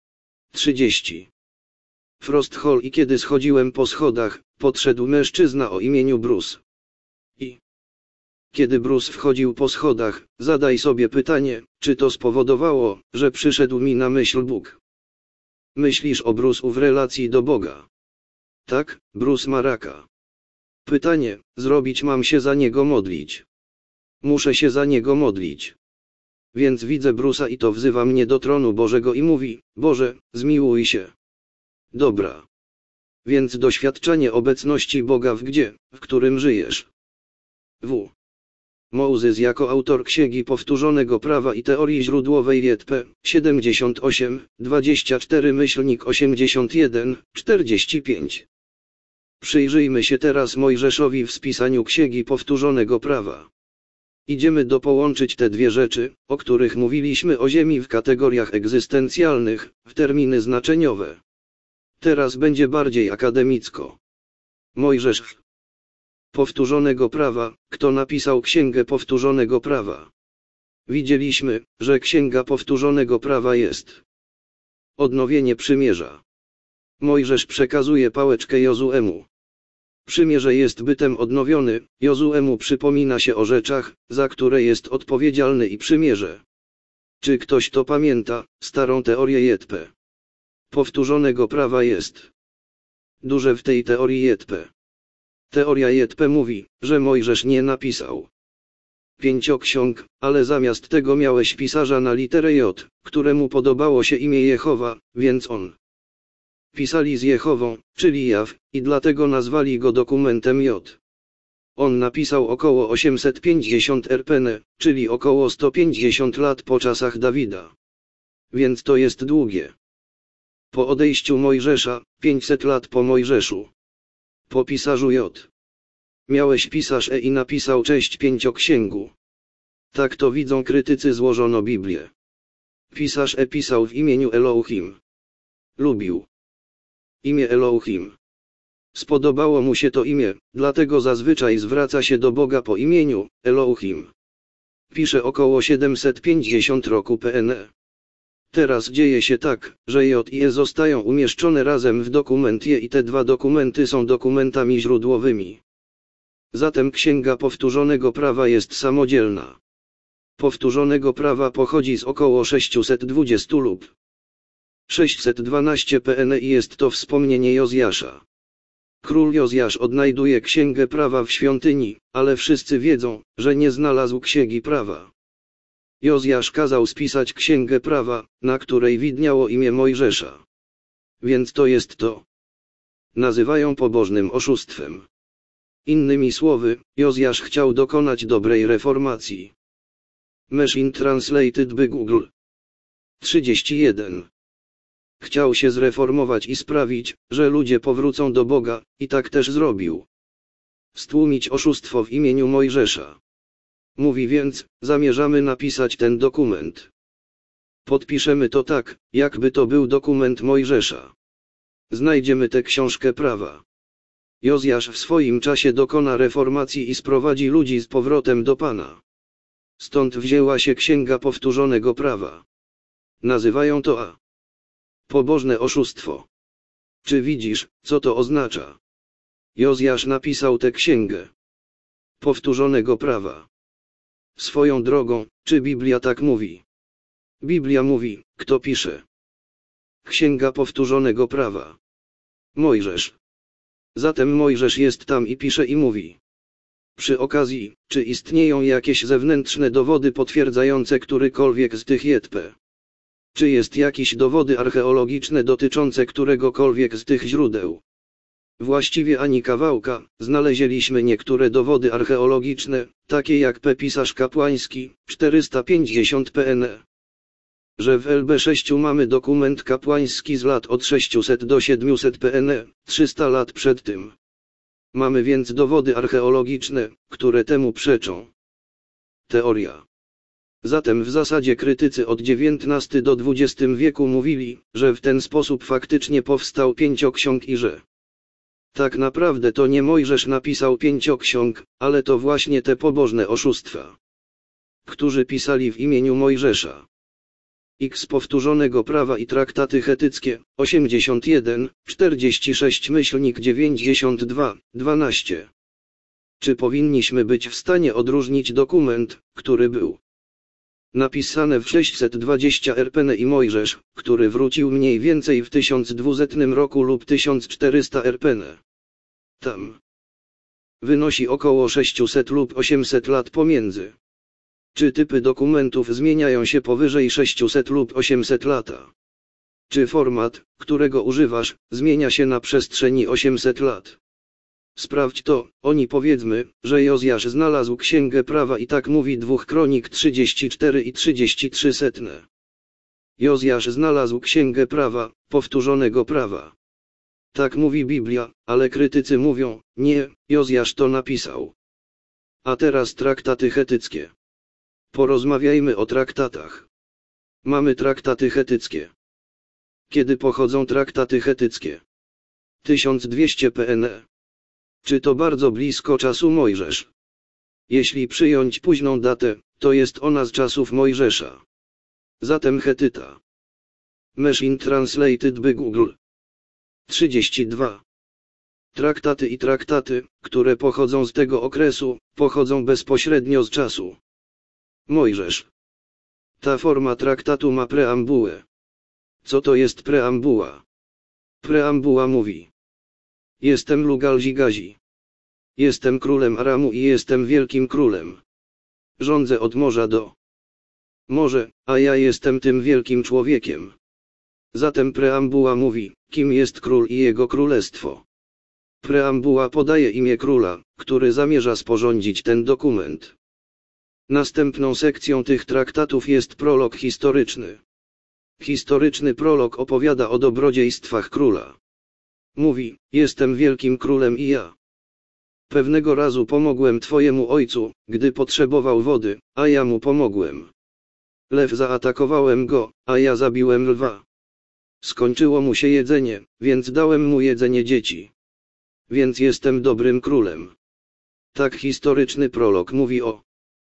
30. Frost Hall. I kiedy schodziłem po schodach, podszedł mężczyzna o imieniu Bruce. I kiedy Bruce wchodził po schodach, zadaj sobie pytanie, czy to spowodowało, że przyszedł mi na myśl Bóg. Myślisz o Bruce'u w relacji do Boga? Tak, Bruce ma raka. Pytanie, zrobić mam się za niego modlić. Muszę się za niego modlić. Więc widzę Bruce'a i to wzywa mnie do tronu Bożego i mówi, Boże, zmiłuj się. Dobra. Więc doświadczenie obecności Boga w którym żyjesz. Moses jako autor Księgi Powtórzonego Prawa i Teorii Źródłowej JP, 78, 24-81, 45. Przyjrzyjmy się teraz Mojżeszowi w spisaniu Księgi Powtórzonego Prawa. Idziemy połączyć te dwie rzeczy, o których mówiliśmy o ziemi w kategoriach egzystencjalnych, w terminy znaczeniowe. Teraz będzie bardziej akademicko. Mojżesz Powtórzonego Prawa. Kto napisał Księgę Powtórzonego Prawa? Widzieliśmy, że Księga Powtórzonego Prawa jest odnowienie przymierza. Mojżesz przekazuje pałeczkę Jozuemu. Przymierze jest bytem odnowiony, Jozuemu przypomina się o rzeczach, za które jest odpowiedzialny i przymierze. Czy ktoś to pamięta, starą teorię JP? Powtórzonego Prawa jest duże w tej teorii JP. Teoria JP mówi, że Mojżesz nie napisał 5 ksiąg, ale zamiast tego miałeś pisarza na literę J, któremu podobało się imię Jehowa, więc on pisali z Jehową, czyli Jaw, i dlatego nazwali go dokumentem J. On napisał około 850 RPN, czyli około 150 lat po czasach Dawida. Więc to jest długie. Po odejściu Mojżesza, 500 lat po Mojżeszu. Po pisarzu J. Miałeś pisarz i napisał część pięcioksięgu. Tak to widzą krytycy, złożono Biblię. Pisarz pisał w imieniu Elohim. Lubił imię Elohim. Spodobało mu się to imię, dlatego zazwyczaj zwraca się do Boga po imieniu Elohim. Pisze około 750 roku PNE. Teraz dzieje się tak, że J i E zostają umieszczone razem w dokumencie i te dwa dokumenty są dokumentami źródłowymi. Zatem Księga Powtórzonego Prawa jest samodzielna. Powtórzonego Prawa pochodzi z około 620 lub 612 PN i jest to wspomnienie Jozjasza. Król Jozjasz odnajduje Księgę Prawa w świątyni, ale wszyscy wiedzą, że nie znalazł Księgi Prawa. Jozjasz kazał spisać Księgę Prawa, na której widniało imię Mojżesza. Więc to jest to. Nazywają pobożnym oszustwem. Innymi słowy, Jozjasz chciał dokonać dobrej reformacji. Machine Translated by Google. 31. Chciał się zreformować i sprawić, że ludzie powrócą do Boga, i tak też zrobił. Stłumić oszustwo w imieniu Mojżesza. Mówi więc, zamierzamy napisać ten dokument. Podpiszemy to tak, jakby to był dokument Mojżesza. Znajdziemy tę książkę prawa. Jozjasz w swoim czasie dokona reformacji i sprowadzi ludzi z powrotem do Pana. Stąd wzięła się Księga Powtórzonego Prawa. Nazywają to pobożne oszustwo. Czy widzisz, co to oznacza? Jozjasz napisał tę księgę Powtórzonego Prawa. Swoją drogą, czy Biblia tak mówi? Biblia mówi, kto pisze? Księga Powtórzonego Prawa. Mojżesz. Zatem Mojżesz jest tam i pisze i mówi. Przy okazji, czy istnieją jakieś zewnętrzne dowody potwierdzające którykolwiek z tych JP? Czy jest jakieś dowody archeologiczne dotyczące któregokolwiek z tych źródeł? Właściwie ani kawałka. Znaleźliśmy niektóre dowody archeologiczne, takie jak pisarz kapłański, 450 PN. Że w LB6 mamy dokument kapłański z lat od 600 do 700 PN, 300 lat przed tym. Mamy więc dowody archeologiczne, które temu przeczą. Teoria. Zatem w zasadzie krytycy od XIX do XX wieku mówili, że w ten sposób faktycznie powstał Pięcioksiąg i że tak naprawdę to nie Mojżesz napisał Pięcioksiąg, ale to właśnie te pobożne oszustwa, którzy pisali w imieniu Mojżesza. X Powtórzonego Prawa i Traktaty Chetyckie, 81, 46-92, 12. Czy powinniśmy być w stanie odróżnić dokument, który był napisany w 620 RPN i Mojżesz, który wrócił mniej więcej w 1200 roku lub 1400 RPN? Tam wynosi około 600 lub 800 lat pomiędzy. Czy typy dokumentów zmieniają się powyżej 600 lub 800 lata? Czy format, którego używasz, zmienia się na przestrzeni 800 lat? Sprawdź to, oni powiedzmy, że Jozjasz znalazł Księgę Prawa i tak mówi 2 Kronik 34 i 33 setne. Jozjasz znalazł Księgę Prawa, Powtórzonego Prawa. Tak mówi Biblia, ale krytycy mówią, nie, Jozjasz to napisał. A teraz traktaty chetyckie. Porozmawiajmy o traktatach. Mamy traktaty chetyckie. Kiedy pochodzą traktaty chetyckie? 1200 PN. Czy to bardzo blisko czasu Mojżesz? Jeśli przyjąć późną datę, to jest ona z czasów Mojżesza. Zatem Chetyta. Machine Translated by Google. 32. Traktaty i traktaty, które pochodzą z tego okresu, pochodzą bezpośrednio z czasu Mojżesz. Ta forma traktatu ma preambułę. Co to jest preambuła? Preambuła mówi: jestem Lugal-Zigazi. Jestem królem Aramu i jestem wielkim królem. Rządzę od morza do morza, a ja jestem tym wielkim człowiekiem. Zatem preambuła mówi, kim jest król i jego królestwo. Preambuła podaje imię króla, który zamierza sporządzić ten dokument. Następną sekcją tych traktatów jest prolog historyczny. Historyczny prolog opowiada o dobrodziejstwach króla. Mówi, jestem wielkim królem i ja pewnego razu pomogłem twojemu ojcu, gdy potrzebował wody, a ja mu pomogłem. Lew zaatakowałem go, a ja zabiłem lwa. Skończyło mu się jedzenie, więc dałem mu jedzenie dzieci. Więc jestem dobrym królem. Tak historyczny prolog mówi o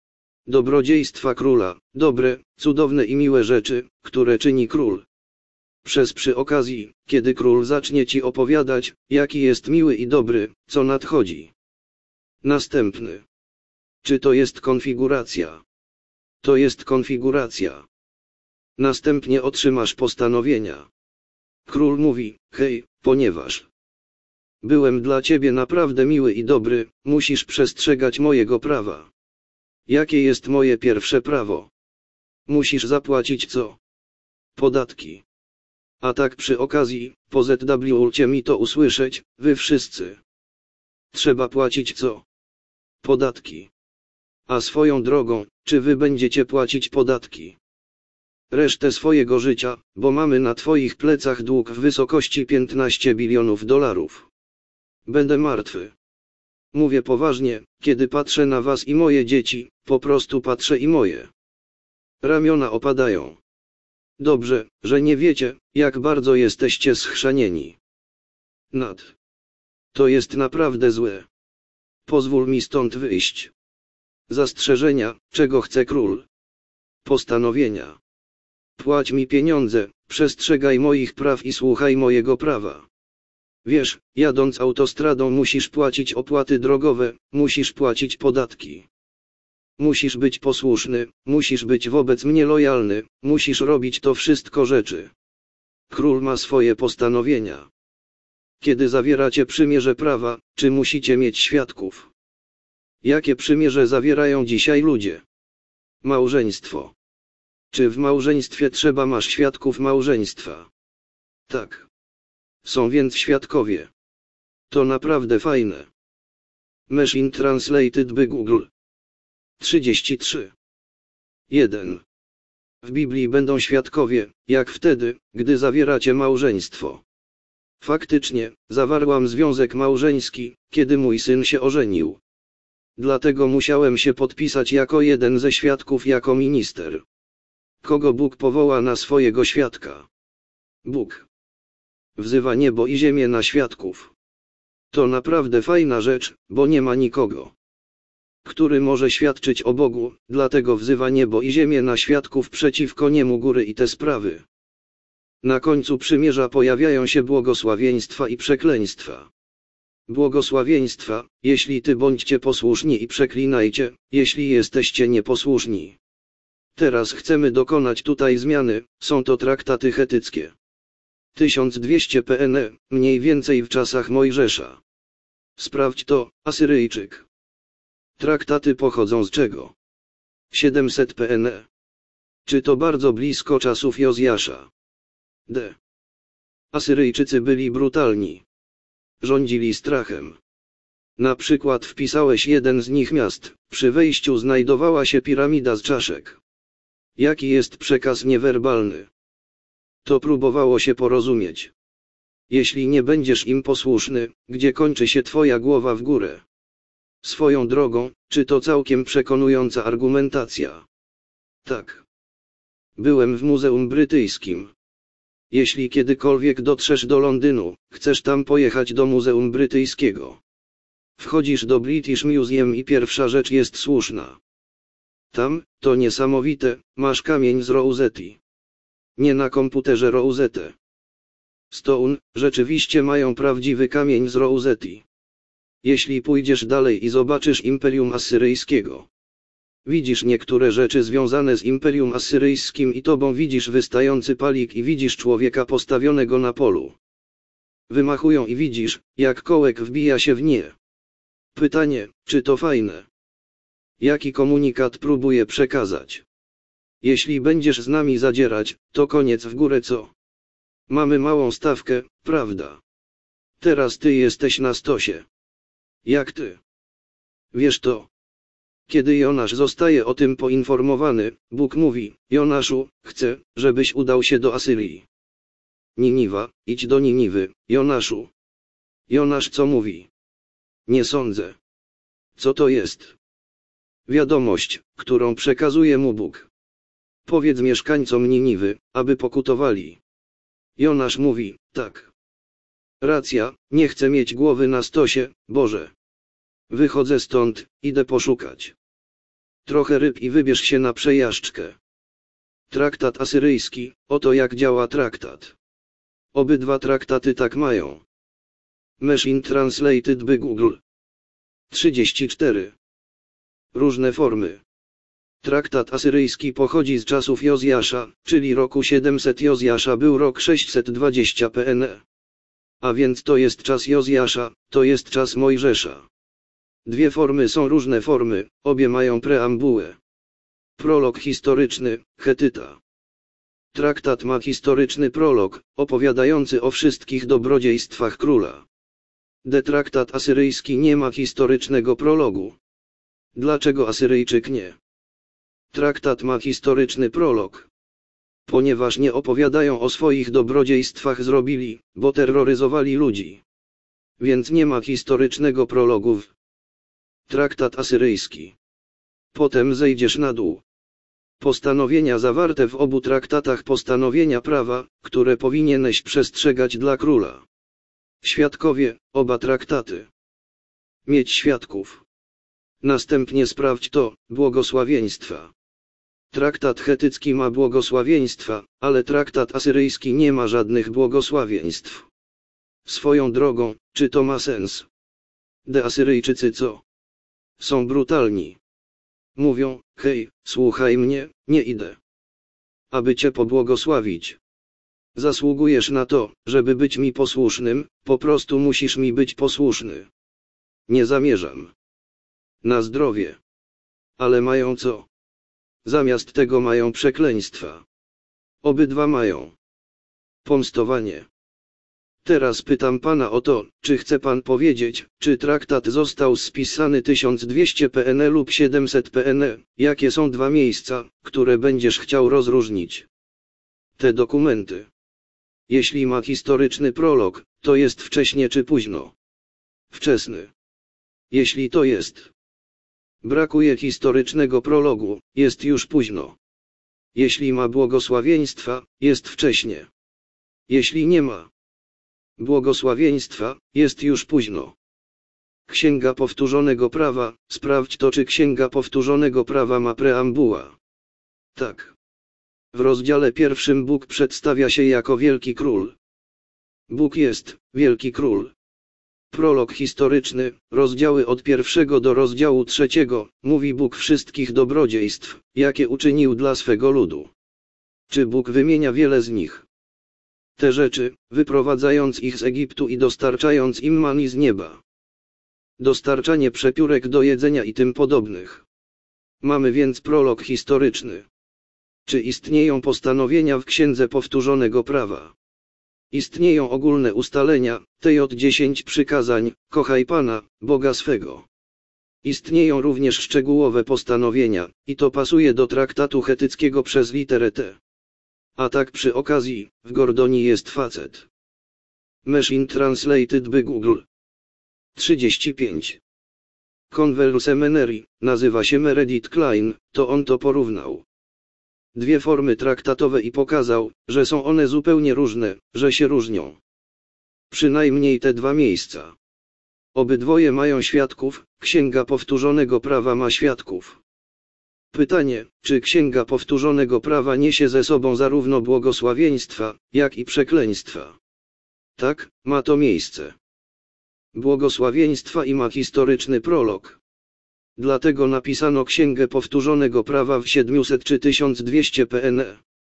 Dobrodziejstwa króla, dobre, cudowne i miłe rzeczy, które czyni król. Przy okazji, kiedy król zacznie ci opowiadać, jaki jest miły i dobry, co nadchodzi. Następny. Czy to jest konfiguracja? To jest konfiguracja. Następnie otrzymasz postanowienia. Król mówi, hej, ponieważ byłem dla ciebie naprawdę miły i dobry, musisz przestrzegać mojego prawa. Jakie jest moje pierwsze prawo? Musisz zapłacić co? Podatki. A tak przy okazji, pozwólcie mi to usłyszeć, wy wszyscy. Trzeba płacić co? Podatki. A swoją drogą, czy wy będziecie płacić podatki? Resztę swojego życia, bo mamy na twoich plecach dług w wysokości 15 bilionów dolarów. Będę martwy. Mówię poważnie, kiedy patrzę na was i moje dzieci, po prostu patrzę i moje ramiona opadają. Dobrze, że nie wiecie, jak bardzo jesteście schrzanieni. To jest naprawdę złe. Pozwól mi stąd wyjść. Zastrzeżenia, czego chce król. Postanowienia. Płać mi pieniądze, przestrzegaj moich praw i słuchaj mojego prawa. Wiesz, jadąc autostradą musisz płacić opłaty drogowe, musisz płacić podatki. Musisz być posłuszny, musisz być wobec mnie lojalny, musisz robić to wszystko rzeczy. Król ma swoje postanowienia. Kiedy zawieracie przymierze prawa, czy musicie mieć świadków? Jakie przymierze zawierają dzisiaj ludzie? Małżeństwo. Czy w małżeństwie trzeba masz świadków małżeństwa? Tak. Są więc świadkowie. To naprawdę fajne. Machine Translated by Google. 33. 1. W Biblii będą świadkowie, jak wtedy, gdy zawieracie małżeństwo. Faktycznie, zawarłam związek małżeński, kiedy mój syn się ożenił. Dlatego musiałem się podpisać jako jeden ze świadków jako minister. Kogo Bóg powoła na swojego świadka? Bóg wzywa niebo i ziemię na świadków. To naprawdę fajna rzecz, bo nie ma nikogo, który może świadczyć o Bogu, dlatego wzywa niebo i ziemię na świadków przeciwko niemu góry i te sprawy. Na końcu przymierza pojawiają się błogosławieństwa i przekleństwa. Błogosławieństwa, jeśli ty bądźcie posłuszni i przeklinajcie, jeśli jesteście nieposłuszni. Teraz chcemy dokonać tutaj zmiany, są to traktaty chetyckie. 1200 PNE, mniej więcej w czasach Mojżesza. Sprawdź to, Asyryjczyk. Traktaty pochodzą z czego? 700 PNE. Czy to bardzo blisko czasów Jozjasza? D. Asyryjczycy byli brutalni. Rządzili strachem. Na przykład wpisałeś jeden z nich miast, przy wejściu znajdowała się piramida z czaszek. Jaki jest przekaz niewerbalny? To próbowało się porozumieć. Jeśli nie będziesz im posłuszny, gdzie kończy się twoja głowa w górę? Swoją drogą, czy to całkiem przekonująca argumentacja? Tak. Byłem w Muzeum Brytyjskim. Jeśli kiedykolwiek dotrzesz do Londynu, chcesz tam pojechać do Muzeum Brytyjskiego. Wchodzisz do British Museum i pierwsza rzecz jest słuszna. Tam, to niesamowite, masz kamień z Rosety. Nie na komputerze Rosette Stone, rzeczywiście mają prawdziwy kamień z Rosety. Jeśli pójdziesz dalej i zobaczysz Imperium Asyryjskiego. Widzisz niektóre rzeczy związane z Imperium Asyryjskim i tobą widzisz wystający palik i widzisz człowieka postawionego na polu. Wymachują i widzisz, jak kołek wbija się w nie. Pytanie, czy to fajne? Jaki komunikat próbuję przekazać? Jeśli będziesz z nami zadzierać, to koniec w górę co? Mamy małą stawkę, prawda? Teraz ty jesteś na stosie. Jak ty? Wiesz to? Kiedy Jonasz zostaje o tym poinformowany, Bóg mówi, Jonaszu, chcę, żebyś udał się do Asyrii. Niniwa, idź do Niniwy, Jonaszu. Jonasz co mówi? Nie sądzę. Co to jest? Wiadomość, którą przekazuje mu Bóg. Powiedz mieszkańcom Niniwy, aby pokutowali. Jonasz mówi, tak. Racja, nie chcę mieć głowy na stosie, Boże. Wychodzę stąd, idę poszukać trochę ryb i wybierz się na przejażdżkę. Traktat asyryjski, oto jak działa traktat. Obydwa traktaty tak mają. Machine Translated by Google. 34. Różne formy. Traktat asyryjski pochodzi z czasów Jozjasza, czyli roku 700 Jozjasza był rok 620 PNE. A więc to jest czas Jozjasza, to jest czas Mojżesza. Dwie formy są różne formy, obie mają preambułę. Prolog historyczny, Chetyta. Traktat ma historyczny prolog, opowiadający o wszystkich dobrodziejstwach króla. Traktat asyryjski nie ma historycznego prologu. Dlaczego Asyryjczyk nie? Traktat ma historyczny prolog. Ponieważ nie opowiadają o swoich dobrodziejstwach zrobili, bo terroryzowali ludzi. Więc nie ma historycznego prologu. Traktat asyryjski. Potem zejdziesz na dół. Postanowienia zawarte w obu traktatach, postanowienia prawa, które powinieneś przestrzegać dla króla. Świadkowie, oba traktaty. Mieć świadków. Następnie sprawdź to, błogosławieństwa. Traktat chetycki ma błogosławieństwa, ale traktat asyryjski nie ma żadnych błogosławieństw. Swoją drogą, czy to ma sens? Asyryjczycy co? Są brutalni. Mówią, hej, słuchaj mnie, nie idę. Aby cię pobłogosławić. Zasługujesz na to, żeby być mi posłusznym, po prostu musisz mi być posłuszny. Nie zamierzam. Na zdrowie. Ale mają co? Zamiast tego mają przekleństwa. Obydwa mają. Pomstowanie. Teraz pytam pana o to, czy chce pan powiedzieć, czy traktat został spisany 1200 PNE lub 700 PNE, jakie są dwa miejsca, które będziesz chciał rozróżnić. Te dokumenty. Jeśli ma historyczny prolog, to jest wcześnie czy późno? Wczesny. Jeśli to jest. Brakuje historycznego prologu, jest już późno. Jeśli ma błogosławieństwa, jest wcześnie. Jeśli nie ma błogosławieństwa, jest już późno. Księga Powtórzonego Prawa, sprawdź to, czy Księga Powtórzonego Prawa ma preambuła. Tak. W rozdziale 1 Bóg przedstawia się jako wielki król. Bóg jest wielki król. Prolog historyczny, rozdziały od 1 do rozdziału 3, mówi Bóg wszystkich dobrodziejstw, jakie uczynił dla swego ludu. Czy Bóg wymienia wiele z nich? Te rzeczy, wyprowadzając ich z Egiptu i dostarczając im mani z nieba. Dostarczanie przepiórek do jedzenia i tym podobnych. Mamy więc prolog historyczny. Czy istnieją postanowienia w Księdze Powtórzonego Prawa? Istnieją ogólne ustalenia, TJ 10 przykazań, kochaj Pana, Boga swego. Istnieją również szczegółowe postanowienia, i to pasuje do traktatu chetyckiego przez literę T. A tak przy okazji, w Gordonii jest facet. Machine Translated by Google. 35. Converse Seminary, nazywa się Meredith Klein, to on to porównał. Dwie formy traktatowe i pokazał, że są one zupełnie różne, że się różnią. Przynajmniej te dwa miejsca. Obydwoje mają świadków, Księga Powtórzonego Prawa ma świadków. Pytanie, czy Księga Powtórzonego Prawa niesie ze sobą zarówno błogosławieństwa, jak i przekleństwa? Tak, ma to miejsce. Błogosławieństwa i ma historyczny prolog. Dlatego napisano Księgę Powtórzonego Prawa w 700 czy 1200 PNE.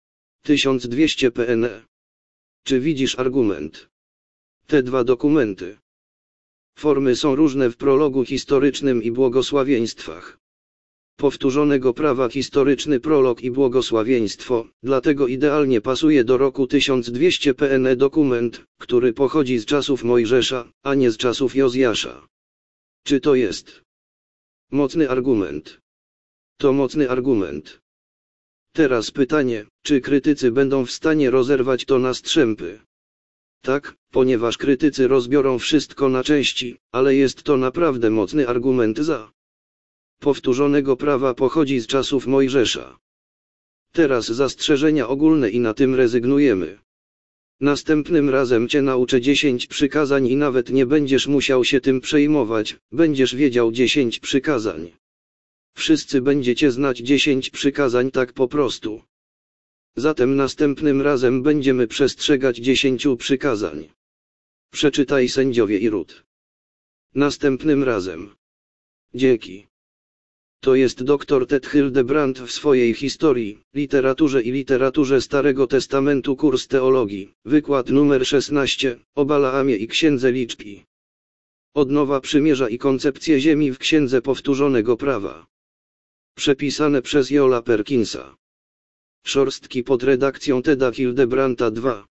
1200 PNE. Czy widzisz argument? Te dwa dokumenty. Formy są różne w prologu historycznym i błogosławieństwach. Powtórzonego Prawa historyczny prolog i błogosławieństwo, dlatego idealnie pasuje do roku 1200 PNE dokument, który pochodzi z czasów Mojżesza, a nie z czasów Jozjasza. Czy to jest mocny argument? To mocny argument. Teraz pytanie, czy krytycy będą w stanie rozerwać to na strzępy? Tak, ponieważ krytycy rozbiorą wszystko na części, ale jest to naprawdę mocny argument za. Powtórzonego Prawa pochodzi z czasów Mojżesza. Teraz zastrzeżenia ogólne i na tym rezygnujemy. Następnym razem cię nauczę 10 przykazań i nawet nie będziesz musiał się tym przejmować, będziesz wiedział 10 przykazań. Wszyscy będziecie znać 10 przykazań tak po prostu. Zatem następnym razem będziemy przestrzegać 10 przykazań. Przeczytaj sędziowie i ród. Następnym razem. Dzięki. To jest dr Ted Hildebrandt w swojej historii, literaturze i literaturze Starego Testamentu kurs teologii, wykład numer 16, o Balaamie i Księdze Liczbi. Odnowa przymierza i koncepcje ziemi w Księdze Powtórzonego Prawa. Przepisane przez Joela Perkinsa. Szorstki pod redakcją Teda Hildebrandta 2.